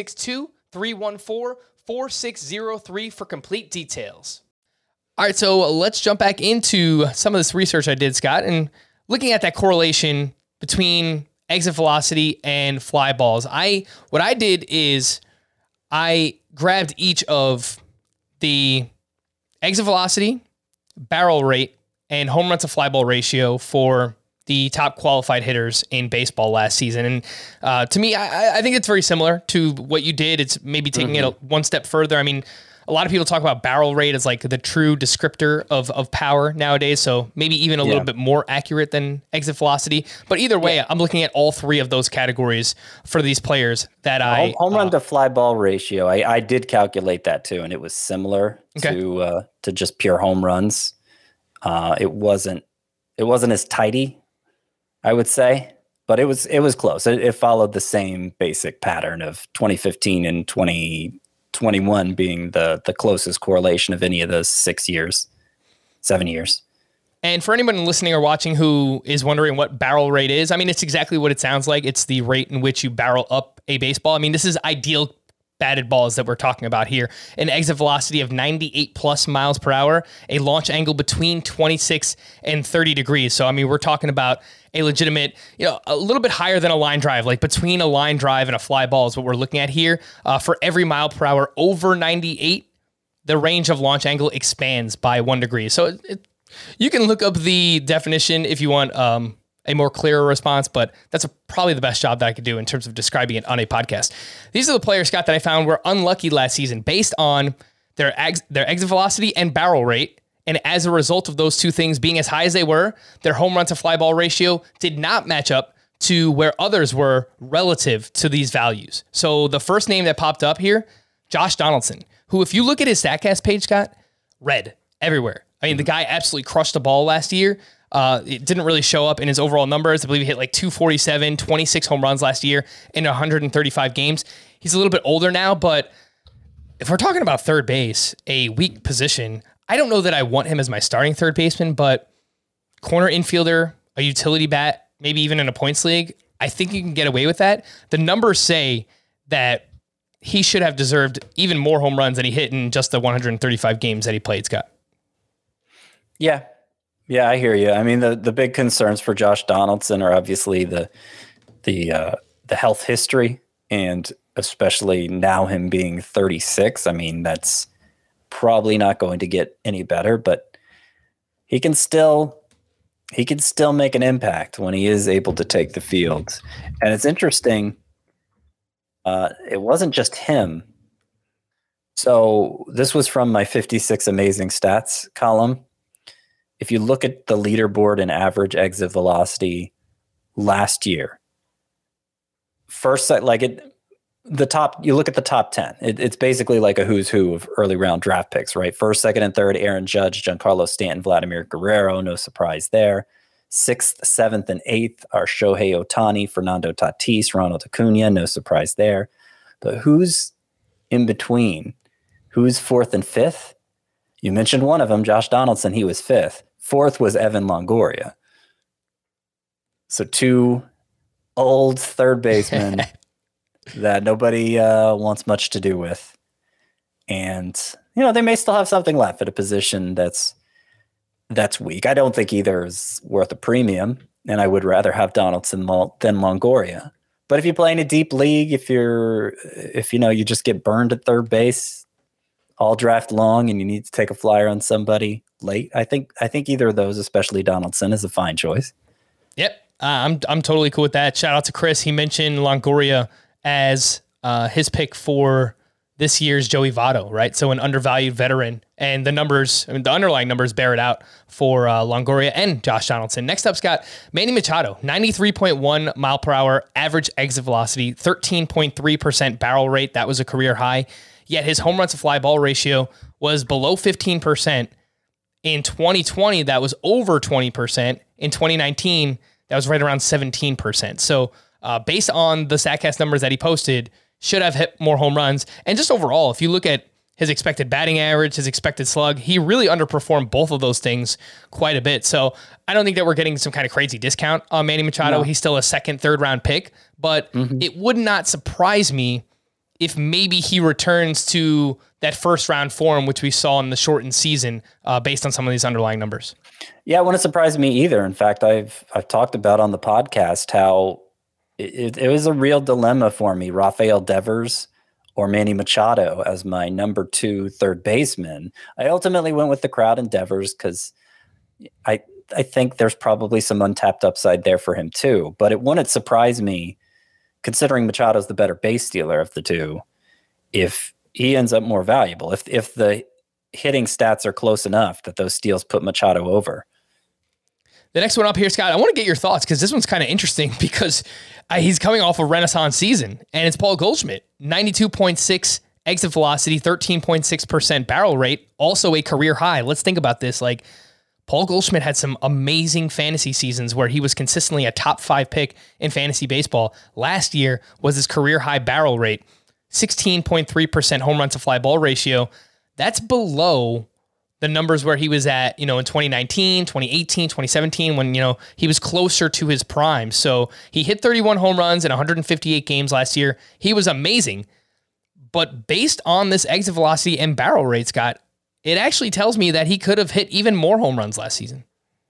562-314-4603 for complete details. All right, so let's jump back into some of this research I did, Scott, and looking at that correlation between exit velocity and fly balls. What I did is I grabbed each of the exit velocity, barrel rate, and home run to fly ball ratio for the top qualified hitters in baseball last season. And to me, I think it's very similar to what you did. It's maybe taking it one step further. I mean, a lot of people talk about barrel rate as like the true descriptor of power nowadays. So maybe even a little bit more accurate than exit velocity. But either way, I'm looking at all three of those categories for these players that home run to fly ball ratio. I did calculate that too, and it was similar to just pure home runs. It wasn't as tidy, I would say, but it was close. It followed the same basic pattern of 2015 and 2021 being the closest correlation of any of those 7 years. And for anyone listening or watching who is wondering what barrel rate is, I mean, it's exactly what it sounds like. It's the rate in which you barrel up a baseball. I mean, this is ideal batted balls that we're talking about here. An exit velocity of 98 plus miles per hour, a launch angle between 26 and 30 degrees. So, I mean, we're talking about a legitimate, a little bit higher than a line drive, like between a line drive and a fly ball is what we're looking at here. For every mile per hour over 98, the range of launch angle expands by 1 degree. So you can look up the definition if you want a more clearer response, but that's probably the best job that I could do in terms of describing it on a podcast. These are the players, Scott, that I found were unlucky last season based on their exit velocity and barrel rate. And as a result of those two things being as high as they were, their home run to fly ball ratio did not match up to where others were relative to these values. So the first name that popped up here, Josh Donaldson, who, if you look at his StatCast page, Scott, red everywhere. I mean, the guy absolutely crushed the ball last year. It didn't really show up in his overall numbers. I believe he hit like 247, 26 home runs last year in 135 games. He's a little bit older now, but if we're talking about third base, a weak position, I don't know that I want him as my starting third baseman, but corner infielder, a utility bat, maybe even in a points league, I think you can get away with that. The numbers say that he should have deserved even more home runs than he hit in just the 135 games that he played, Scott. Yeah, I hear you. I mean, the big concerns for Josh Donaldson are obviously the health history, and especially now him being 36. I mean, that's probably not going to get any better, but he can still make an impact when he is able to take the field. And it's interesting. It wasn't just him. So this was from my 56 Amazing Stats column. If you look at the leaderboard and average exit velocity last year, you look at the top 10. It's basically like a who's who of early round draft picks, right? First, second, and third, Aaron Judge, Giancarlo Stanton, Vladimir Guerrero. No surprise there. 6th, 7th, and 8th are Shohei Ohtani, Fernando Tatis, Ronald Acuna. No surprise there. But who's in between? Who's 4th and 5th? You mentioned one of them, Josh Donaldson. He was 5th. 4th was Evan Longoria. So 2 old third basemen that nobody wants much to do with. And, they may still have something left at a position that's weak. I don't think either is worth a premium, and I would rather have Donaldson than Longoria. But if you play in a deep league, if you just get burned at third base all draft long and you need to take a flyer on somebody late, I think either of those, especially Donaldson, is a fine choice. Yep. I'm totally cool with that. Shout out to Chris. He mentioned Longoria as his pick for this year's Joey Votto, right? So an undervalued veteran, and the underlying numbers bear it out for Longoria and Josh Donaldson. Next up, Scott, Manny Machado, 93.1 mile per hour average exit velocity, 13.3% barrel rate. That was a career high. Yet his home runs to fly ball ratio was below 15%. In 2020, that was over 20%. In 2019, that was right around 17%. So based on the StatCast numbers that he posted, should have hit more home runs. And just overall, if you look at his expected batting average, his expected slug, he really underperformed both of those things quite a bit. So I don't think that we're getting some kind of crazy discount on Manny Machado. No. He's still a second, third round pick, but it would not surprise me if maybe he returns to that first round form, which we saw in the shortened season based on some of these underlying numbers. Yeah, it wouldn't surprise me either. In fact, I've talked about on the podcast how it was a real dilemma for me, Rafael Devers or Manny Machado as my number 2 third baseman. I ultimately went with the crowd and Devers because I think there's probably some untapped upside there for him too. But it wouldn't surprise me, considering Machado's the better base stealer of the two, if he ends up more valuable, if the hitting stats are close enough that those steals put Machado over. The next one up here, Scott, I want to get your thoughts because this one's kind of interesting because he's coming off a renaissance season, and it's Paul Goldschmidt, 92.6 exit velocity, 13.6% barrel rate, also a career high. Let's think about this. Like, Paul Goldschmidt had some amazing fantasy seasons where he was consistently a top 5 pick in fantasy baseball. Last year was his career high barrel rate, 16.3% home run to fly ball ratio. That's below the numbers where he was at, in 2019, 2018, 2017, when, he was closer to his prime. So he hit 31 home runs in 158 games last year. He was amazing. But based on this exit velocity and barrel rate, Scott, it actually tells me that he could have hit even more home runs last season.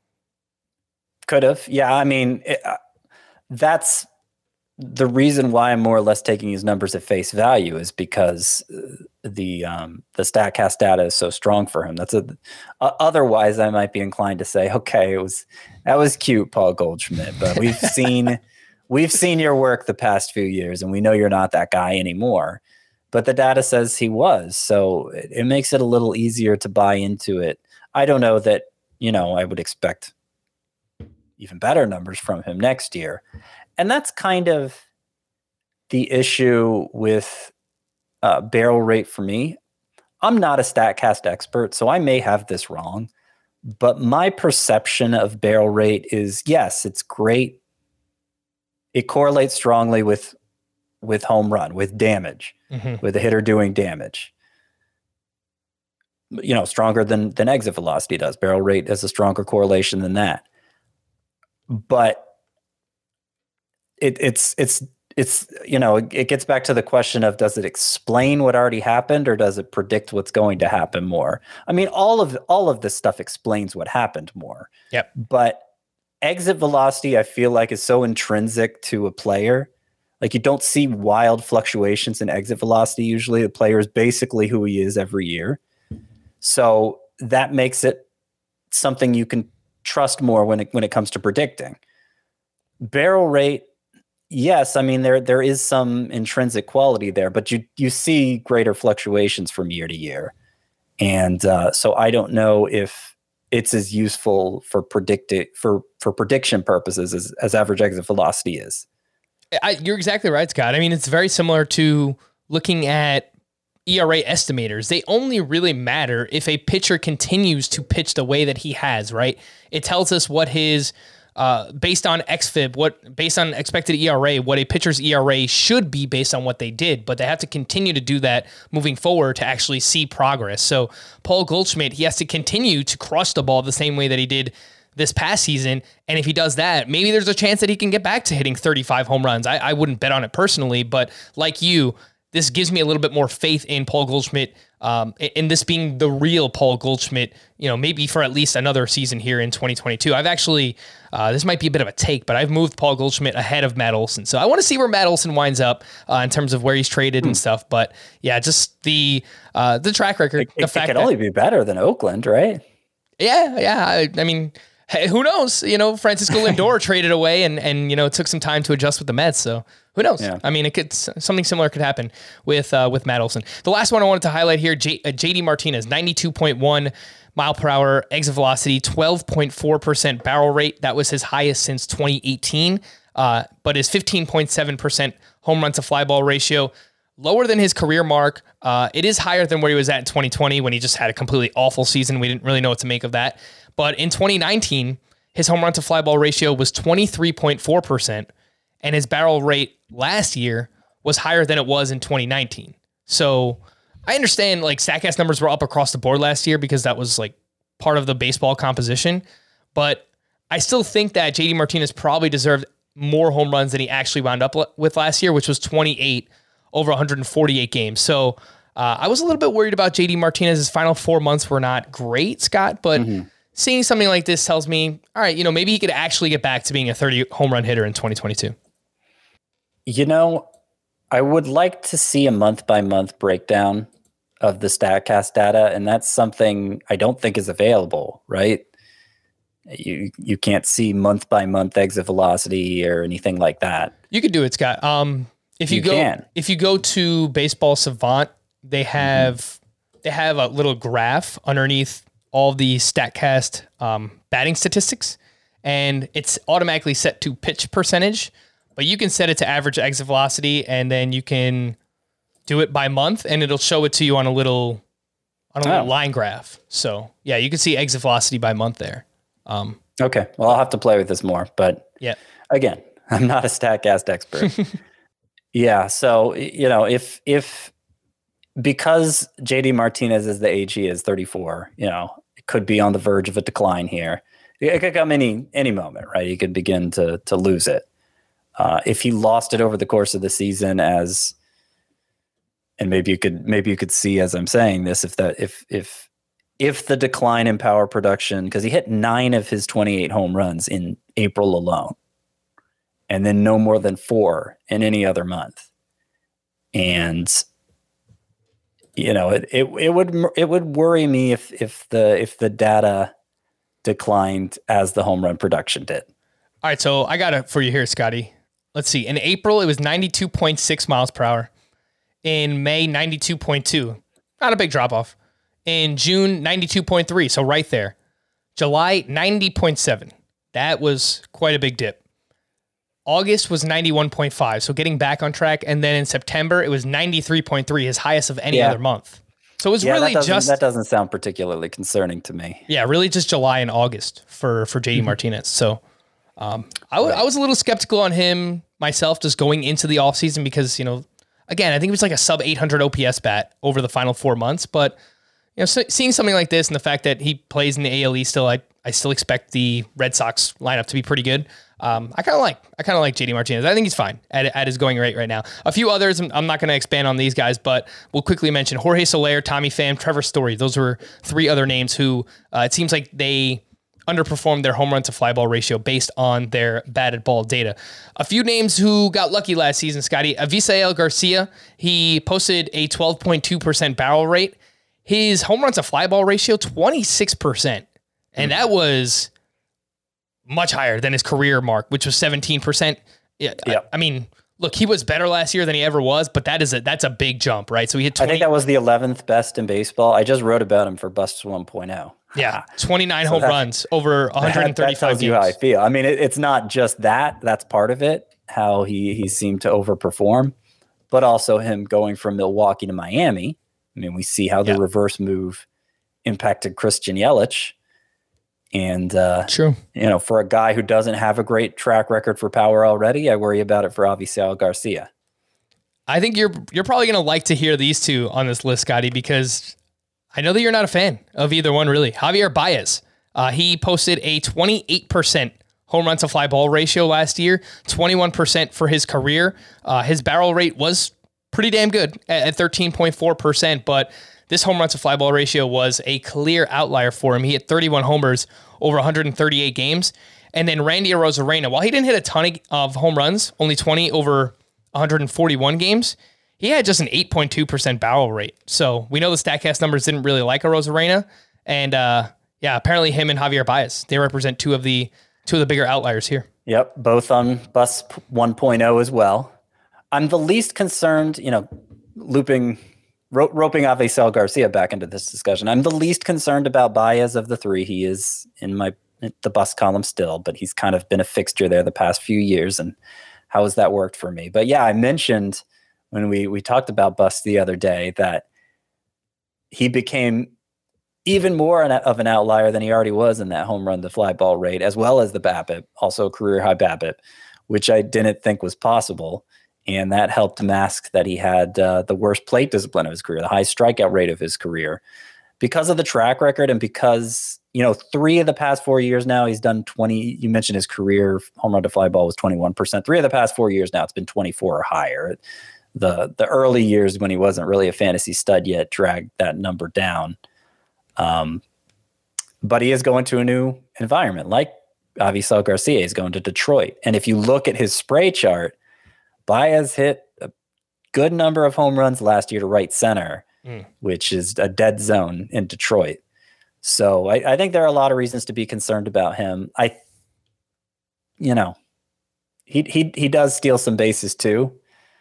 Could have. Yeah. I mean, that's the reason why I'm more or less taking his numbers at face value is because the StatCast data is so strong for him. Otherwise I might be inclined to say, okay, that was cute, Paul Goldschmidt, but we've seen your work the past few years and we know you're not that guy anymore. But the data says he was, so it makes it a little easier to buy into it. I don't know that, I would expect even better numbers from him next year. And that's kind of the issue with barrel rate for me. I'm not a StatCast expert, so I may have this wrong. But my perception of barrel rate is, yes, it's great. It correlates strongly with home run, with damage, with the hitter doing damage. Stronger than exit velocity does. Barrel rate has a stronger correlation than that. But it gets back to the question of, does it explain what already happened or does it predict what's going to happen more? I mean, all of this stuff explains what happened more. Yep. But exit velocity, I feel like, is so intrinsic to a player. Like, you don't see wild fluctuations in exit velocity. Usually the player is basically who he is every year. So that makes it something you can trust more when it comes to predicting. Barrel rate, yes, I mean there is some intrinsic quality there, but you see greater fluctuations from year to year, and so I don't know if it's as useful for prediction purposes as average exit velocity is. You're exactly right, Scott. I mean, it's very similar to looking at ERA estimators. They only really matter if a pitcher continues to pitch the way that he has, right? It tells us what his based on XFIP, based on expected ERA, what a pitcher's ERA should be based on what they did, but they have to continue to do that moving forward to actually see progress. So Paul Goldschmidt, he has to continue to crush the ball the same way that he did this past season. And if he does that, maybe there's a chance that he can get back to hitting 35 home runs. I wouldn't bet on it personally, but like you, this gives me a little bit more faith in Paul Goldschmidt, in this being the real Paul Goldschmidt, maybe for at least another season here in 2022. I've actually, this might be a bit of a take, but I've moved Paul Goldschmidt ahead of Matt Olson. So I want to see where Matt Olson winds up in terms of where he's traded and stuff. But yeah, just the track record. It can only be better than Oakland, right? Yeah. I mean, hey, who knows? Francisco Lindor traded away and it took some time to adjust with the Mets. So who knows? Yeah. I mean, something similar could happen with Matt Olson. The last one I wanted to highlight here, JD Martinez, 92.1 mile per hour exit velocity, 12.4% barrel rate. That was his highest since 2018. But his 15.7% home run to fly ball ratio, lower than his career mark. It is higher than where he was at in 2020 when he just had a completely awful season. We didn't really know what to make of that. But in 2019, his home run to fly ball ratio was 23.4%, and his barrel rate last year was higher than it was in 2019. So I understand Statcast numbers were up across the board last year because that was part of the baseball composition. But I still think that JD Martinez probably deserved more home runs than he actually wound up with last year, which was 28 over 148 games. So I was a little bit worried about JD Martinez's final 4 months were not great, Scott, but seeing something like this tells me, all right, maybe he could actually get back to being a 30 home run hitter in 2022. I would like to see a month-by-month breakdown of the Statcast data, and that's something I don't think is available, right? You can't see month-by-month exit velocity or anything like that. You could do it, Scott. If you go to Baseball Savant, they have a little graph underneath all the Statcast batting statistics, and it's automatically set to pitch percentage, but you can set it to average exit velocity, and then you can do it by month, and it'll show it to you on a little line graph. So yeah, you can see exit velocity by month there. Okay, well, I'll have to play with this more, but yeah, again, I'm not a Statcast expert. Yeah, so if because JD Martinez is the age he is, 34, it could be on the verge of a decline here. It could come any moment, right? He could begin to lose it. If he lost it over the course of the season, and maybe you could see as I'm saying this, if the decline in power production, because he hit 9 of his 28 home runs in April alone, and then no more than 4 in any other month, and it would worry me if the data declined as the home run production did. All right, so I got it for you here, Scotty. Let's see. In April, it was 92.6 miles per hour. In May, 92.2. Not a big drop off. In June, 92.3. So right there. July, 90.7. That was quite a big dip. August was 91.5, so getting back on track. And then in September, it was 93.3, his highest of any other month. So it was really that doesn't sound particularly concerning to me. Yeah, really just July and August for JD Martinez. So I was a little skeptical on him myself just going into the offseason because, again, I think it was like a sub 800 OPS bat over the final 4 months. But seeing something like this and the fact that he plays in the AL East still, I still expect the Red Sox lineup to be pretty good. I kind of like JD Martinez. I think he's fine at his going rate right now. A few others, I'm not going to expand on these guys, but we'll quickly mention Jorge Soler, Tommy Pham, Trevor Story. Those were 3 other names who it seems like they underperformed their home run to fly ball ratio based on their batted ball data. A few names who got lucky last season, Scotty. Avisail Garcia, he posted a 12.2% barrel rate. His home run to fly ball ratio, 26%. And that was much higher than his career mark, which was 17%. Yeah. I mean, look, he was better last year than he ever was, but that's a big jump, right? So he hit 20. I think that was the 11th best in baseball. I just wrote about him for Busts 1.0. Yeah, 29 home runs over 135 tells you games. how I feel. I mean, it's not just that. That's part of it, how he seemed to overperform, but also him going from Milwaukee to Miami. I mean, we see how the reverse move impacted Christian Yelich And, True. For a guy who doesn't have a great track record for power already, I worry about it for Avisail Garcia. I think you're probably going to like to hear these two on this list, Scotty, because I know that you're not a fan of either one, really. Javier Baez, he posted a 28% home run to fly ball ratio last year, 21% for his career. His barrel rate was pretty damn good at 13.4%, but this home run to fly ball ratio was a clear outlier for him. He hit 31 homers over 138 games. And then Randy Arozarena, while he didn't hit a ton of home runs, only 20 over 141 games, he had just an 8.2% barrel rate. So we know the StatCast numbers didn't really like Arozarena. And apparently him and Javier Baez, they represent two of the bigger outliers here. Yep, both on Bus 1.0 as well. I'm the least concerned, roping Avisail Garcia back into this discussion. I'm the least concerned about Baez of the three. He is in the Bus column still, but he's kind of been a fixture there the past few years. And how has that worked for me? But yeah, I mentioned when we talked about Bus the other day that he became even more of an outlier than he already was in that home run to fly ball rate, as well as the BABIP, also career high BABIP, which I didn't think was possible. And that helped mask that he had the worst plate discipline of his career, the high strikeout rate of his career. Because of the track record and because, 3 of the past 4 years now, he's done 20. You mentioned his career home run to fly ball was 21%. 3 of the past 4 years now, it's been 24 or higher. The early years when he wasn't really a fantasy stud yet dragged that number down. But he is going to a new environment, like Avisail Garcia is going to Detroit. And if you look at his spray chart, Baez hit a good number of home runs last year to right center, which is a dead zone in Detroit. So I think there are a lot of reasons to be concerned about him. He does steal some bases too.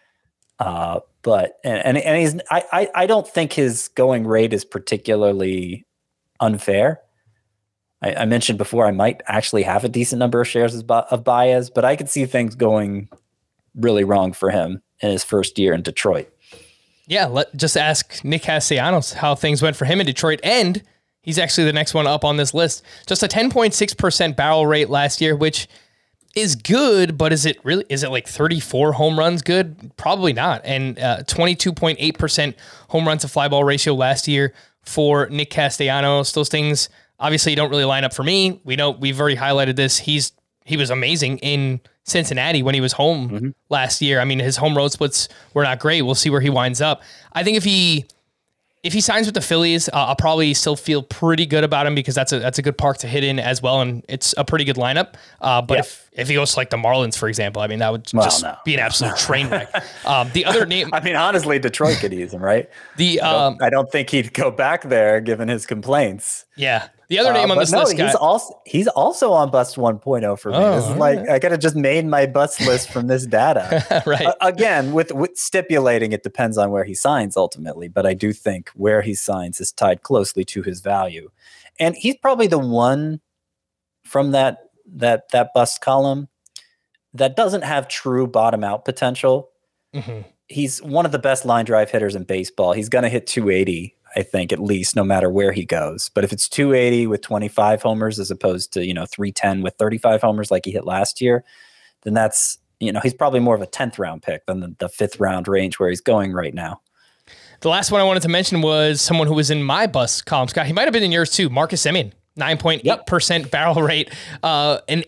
But he's I don't think his going rate is particularly unfair. I mentioned before I might actually have a decent number of shares of Baez, but I could see things going really wrong for him in his first year in Detroit. Yeah, just ask Nick Castellanos how things went for him in Detroit, and he's actually the next one up on this list. Just a 10.6% barrel rate last year, which is good, but is it like 34 home runs good? Probably not. And 22.8% home run to fly ball ratio last year for Nick Castellanos. Those things obviously don't really line up for me. We know we've already highlighted this. He was amazing in Cincinnati when he was home last year. I mean, his home road splits were not great. We'll see where he winds up. I think if he signs with the Phillies, I'll probably still feel pretty good about him because that's a good park to hit in as well, and it's a pretty good lineup. But if he goes to like the Marlins, for example, I mean that would be an absolute train wreck. The other name, I mean, honestly, Detroit could use him, right? I don't think he'd go back there given his complaints. Yeah. The other name on this list, he's also on Bust 1.0 for me. This is I could have just made my Bust list from this data. Right. Again, with stipulating it depends on where he signs ultimately, but I do think where he signs is tied closely to his value. And he's probably the one from that Bust column that doesn't have true bottom out potential. Mm-hmm. He's one of the best line drive hitters in baseball. He's going to hit 280. I think at least no matter where he goes. But if it's 280 with 25 homers as opposed to, 310 with 35 homers like he hit last year, then that's, he's probably more of a 10th round pick than the 5th round range where he's going right now. The last one I wanted to mention was someone who was in my Bust column, Scott. He might have been in yours too. Marcus Semien, 9.8% barrel rate, an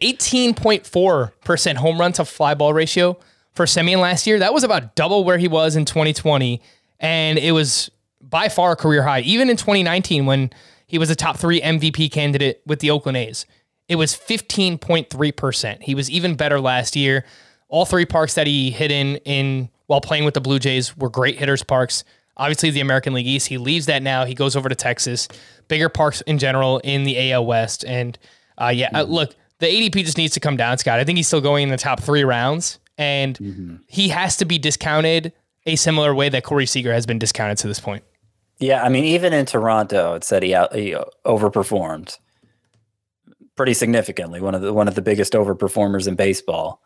18.4% home run to fly ball ratio for Semien last year. That was about double where he was in 2020. And it was by far a career high. Even in 2019, when he was a top 3 MVP candidate with the Oakland A's, it was 15.3%. He was even better last year. All 3 parks that he hit in while playing with the Blue Jays were great hitters parks. Obviously, the American League East, he leaves that now. He goes over to Texas. Bigger parks in general in the AL West. And look, the ADP just needs to come down, Scott. I think he's still going in the top 3 rounds. And he has to be discounted a similar way that Corey Seager has been discounted to this point. Yeah, I mean, even in Toronto, it said he overperformed pretty significantly. One of the biggest overperformers in baseball.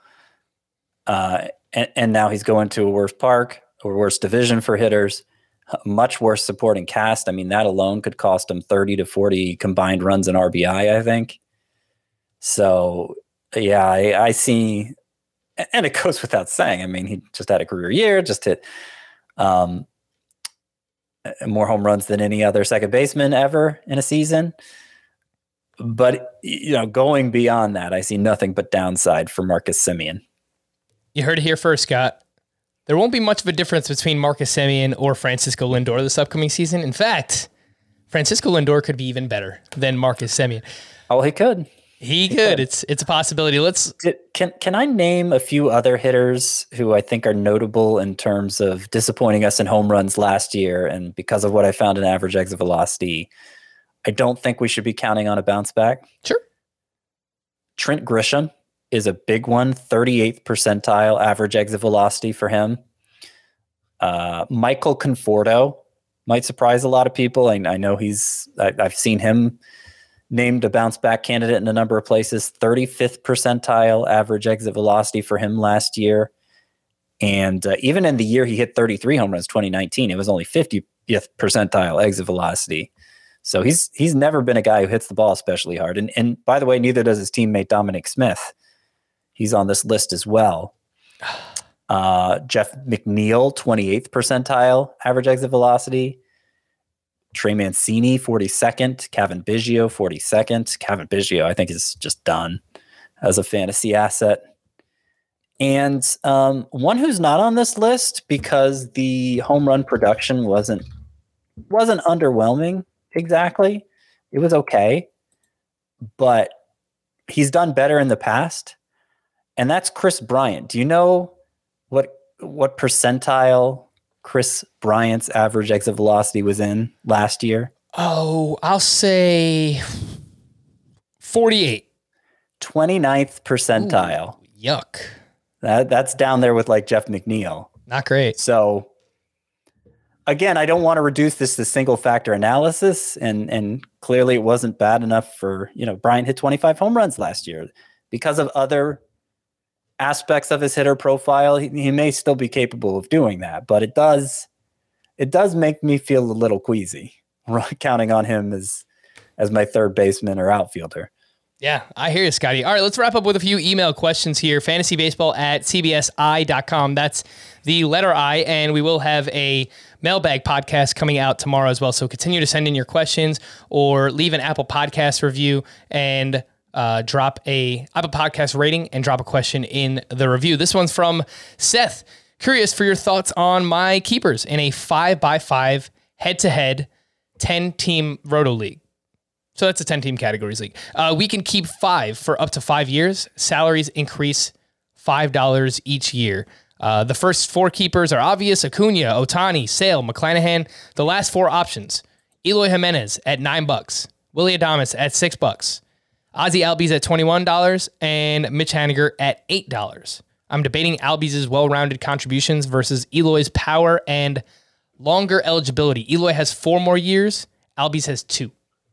And now he's going to a worse park, or worse division for hitters, a much worse supporting cast. I mean, that alone could cost him 30 to 40 combined runs in RBI, I think. So yeah, I see, and it goes without saying. I mean, he just had a career year, just hit more home runs than any other second baseman ever in a season. But, going beyond that, I see nothing but downside for Marcus Semien. You heard it here first, Scott. There won't be much of a difference between Marcus Semien or Francisco Lindor this upcoming season. In fact, Francisco Lindor could be even better than Marcus Semien. Oh, he could. He could. It's a possibility. Can I name a few other hitters who I think are notable in terms of disappointing us in home runs last year, and because of what I found in average exit velocity, I don't think we should be counting on a bounce back? Sure. Trent Grisham is a big one, 38th percentile average exit velocity for him. Michael Conforto might surprise a lot of people. I know I've seen him named a bounce back candidate in a number of places. 35th percentile average exit velocity for him last year. And even in the year he hit 33 home runs, 2019, it was only 50th percentile exit velocity. So he's never been a guy who hits the ball especially hard. And by the way, neither does his teammate Dominic Smith. He's on this list as well. Jeff McNeil, 28th percentile average exit velocity. Trey Mancini, 42nd. Kevin Biggio, 42nd. Kevin Biggio, I think, is just done as a fantasy asset. And one who's not on this list because the home run production wasn't underwhelming exactly. It was okay, but he's done better in the past. And that's Chris Bryant. Do you know what percentile Chris Bryant's average exit velocity was in last year? Oh, I'll say 48. 29th percentile. Ooh, yuck. That's down there with like Jeff McNeil. Not great. So again, I don't want to reduce this to single factor analysis. And clearly it wasn't bad enough for, Bryant hit 25 home runs last year. Because of other aspects of his hitter profile, he may still be capable of doing that, but it does make me feel a little queasy counting on him as my third baseman or outfielder. Yeah, I hear you, Scotty. All right, let's wrap up with a few email questions here. fantasybaseball@cbsi.com. That's the letter I, and we will have a mailbag podcast coming out tomorrow as well. So continue to send in your questions or leave an Apple Podcast review and drop a Apple Podcast rating and drop a question in the review. This one's from Seth. Curious for your thoughts on my keepers in a 5x5 head-to-head 10-team Roto League. So that's a 10-team categories league. We can keep 5 for up to 5 years. Salaries increase $5 each year. The first 4 keepers are obvious: Acuna, Ohtani, Sale, McClanahan. The last 4 options: Eloy Jimenez at $9, Willy Adames at $6, Ozzie Albies at $21, and Mitch Haniger at $8. I'm debating Albies' well-rounded contributions versus Eloy's power and longer eligibility. Eloy has 4 more years. Albies has 2.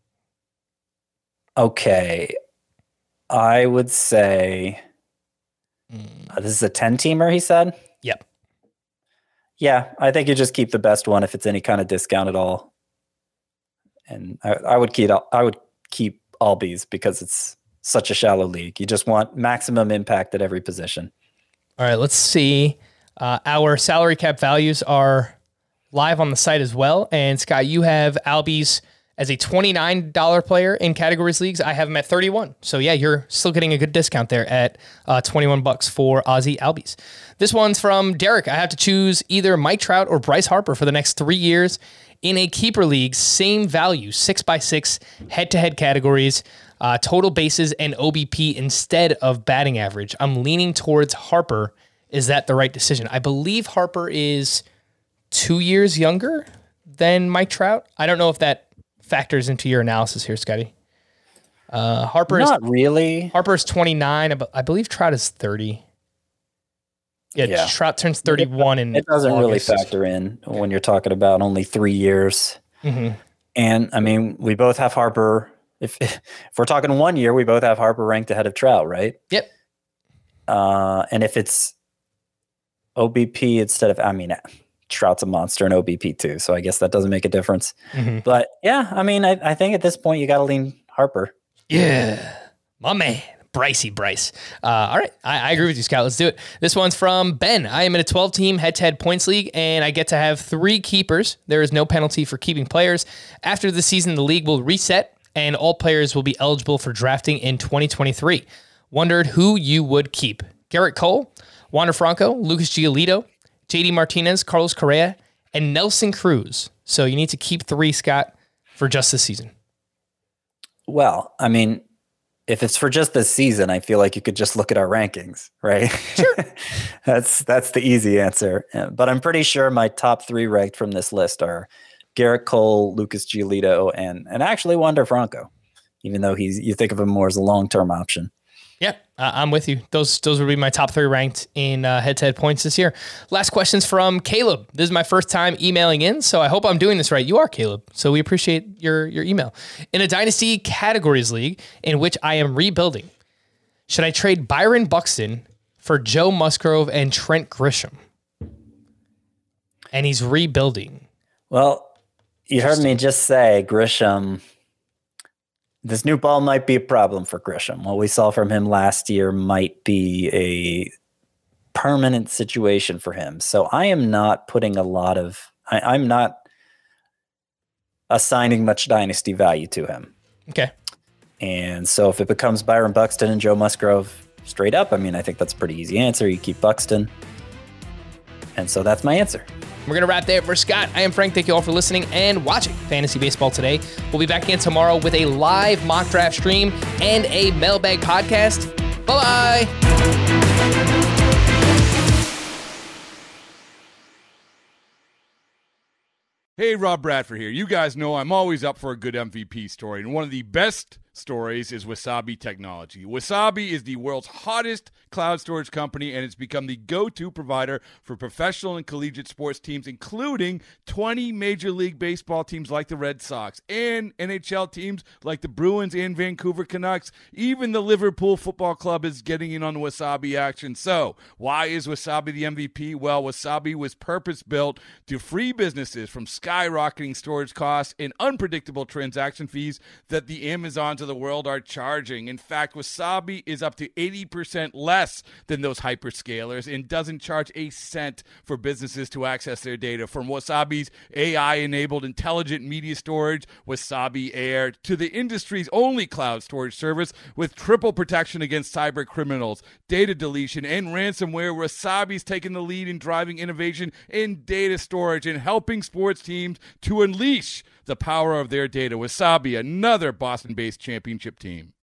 Okay. I would say this is a 10-teamer, he said? Yep. Yeah, I think you just keep the best one if it's any kind of discount at all. And I would keep Albies because it's such a shallow league. You just want maximum impact at every position. All right, let's see. Our salary cap values are live on the site as well. And Scott, you have Albies as a $29 player in categories leagues. I have him at $31. So yeah, you're still getting a good discount there at $21 for Ozzie Albies. This one's from Derek. I have to choose either Mike Trout or Bryce Harper for the next 3 years in a keeper league. Same value, 6x6 head-to-head categories, total bases and OBP instead of batting average. I'm leaning towards Harper. Is that the right decision? I believe Harper is 2 years younger than Mike Trout. I don't know if that factors into your analysis here, Scotty. Not really. Harper's 29. I believe Trout is 30. Yeah. Trout turns 31 in It doesn't August. really factor in when you're talking about only 3 years. Mm-hmm. And I mean, we both have Harper. If we're talking 1 year, we both have Harper ranked ahead of Trout, right? Yep. And if it's OBP instead of, Trout's a monster in OBP too, so I guess that doesn't make a difference. Mm-hmm. But yeah, I think at this point you got to lean Harper. Yeah, my man, Bryce. All right. I agree with you, Scott. Let's do it. This one's from Ben. I am in a 12-team head-to-head points league, and I get to have 3 keepers. There is no penalty for keeping players. After the season, the league will reset, and all players will be eligible for drafting in 2023. Wondered who you would keep. Garrett Cole, Wander Franco, Lucas Giolito, JD Martinez, Carlos Correa, and Nelson Cruz. So you need to keep 3, Scott, for just this season. Well, I mean, if it's for just this season, I feel like you could just look at our rankings, right? Sure. That's the easy answer. But I'm pretty sure my top 3 ranked from this list are Garrett Cole, Lucas Giolito, and actually Wander Franco, even though you think of him more as a long-term option. Yeah, I'm with you. Those would be my top 3 ranked in head-to-head points this year. Last question's from Caleb. This is my first time emailing in, so I hope I'm doing this right. You are, Caleb, so we appreciate your email. In a Dynasty Categories League in which I am rebuilding, should I trade Byron Buxton for Joe Musgrove and Trent Grisham? And he's rebuilding. Well, you heard me just say Grisham. This new ball might be a problem for Grisham. What we saw from him last year might be a permanent situation for him. So I am not putting I'm not assigning much dynasty value to him. Okay. And so if it becomes Byron Buxton and Joe Musgrove straight up, I mean, I think that's a pretty easy answer. You keep Buxton. And so that's my answer. We're going to wrap there for Scott. I am Frank. Thank you all for listening and watching Fantasy Baseball Today. We'll be back again tomorrow with a live mock draft stream and a mailbag podcast. Bye-bye. Hey, Rob Bradford here. You guys know I'm always up for a good MVP story, and one of the best stories is Wasabi Technology. Wasabi is the world's hottest cloud storage company, and it's become the go-to provider for professional and collegiate sports teams, including 20 Major League Baseball teams like the Red Sox and NHL teams like the Bruins and Vancouver Canucks. Even the Liverpool Football Club is getting in on the Wasabi action. So, why is Wasabi the MVP? Well, Wasabi was purpose-built to free businesses from skyrocketing storage costs and unpredictable transaction fees that the Amazons of the world are charging. In fact, Wasabi is up to 80% less than those hyperscalers and doesn't charge a cent for businesses to access their data. From Wasabi's AI-enabled intelligent media storage, Wasabi Air, to the industry's only cloud storage service with triple protection against cyber criminals, data deletion, and ransomware, Wasabi's taken the lead in driving innovation in data storage and helping sports teams to unleash the power of their data. Wasabi, another Boston-based championship team.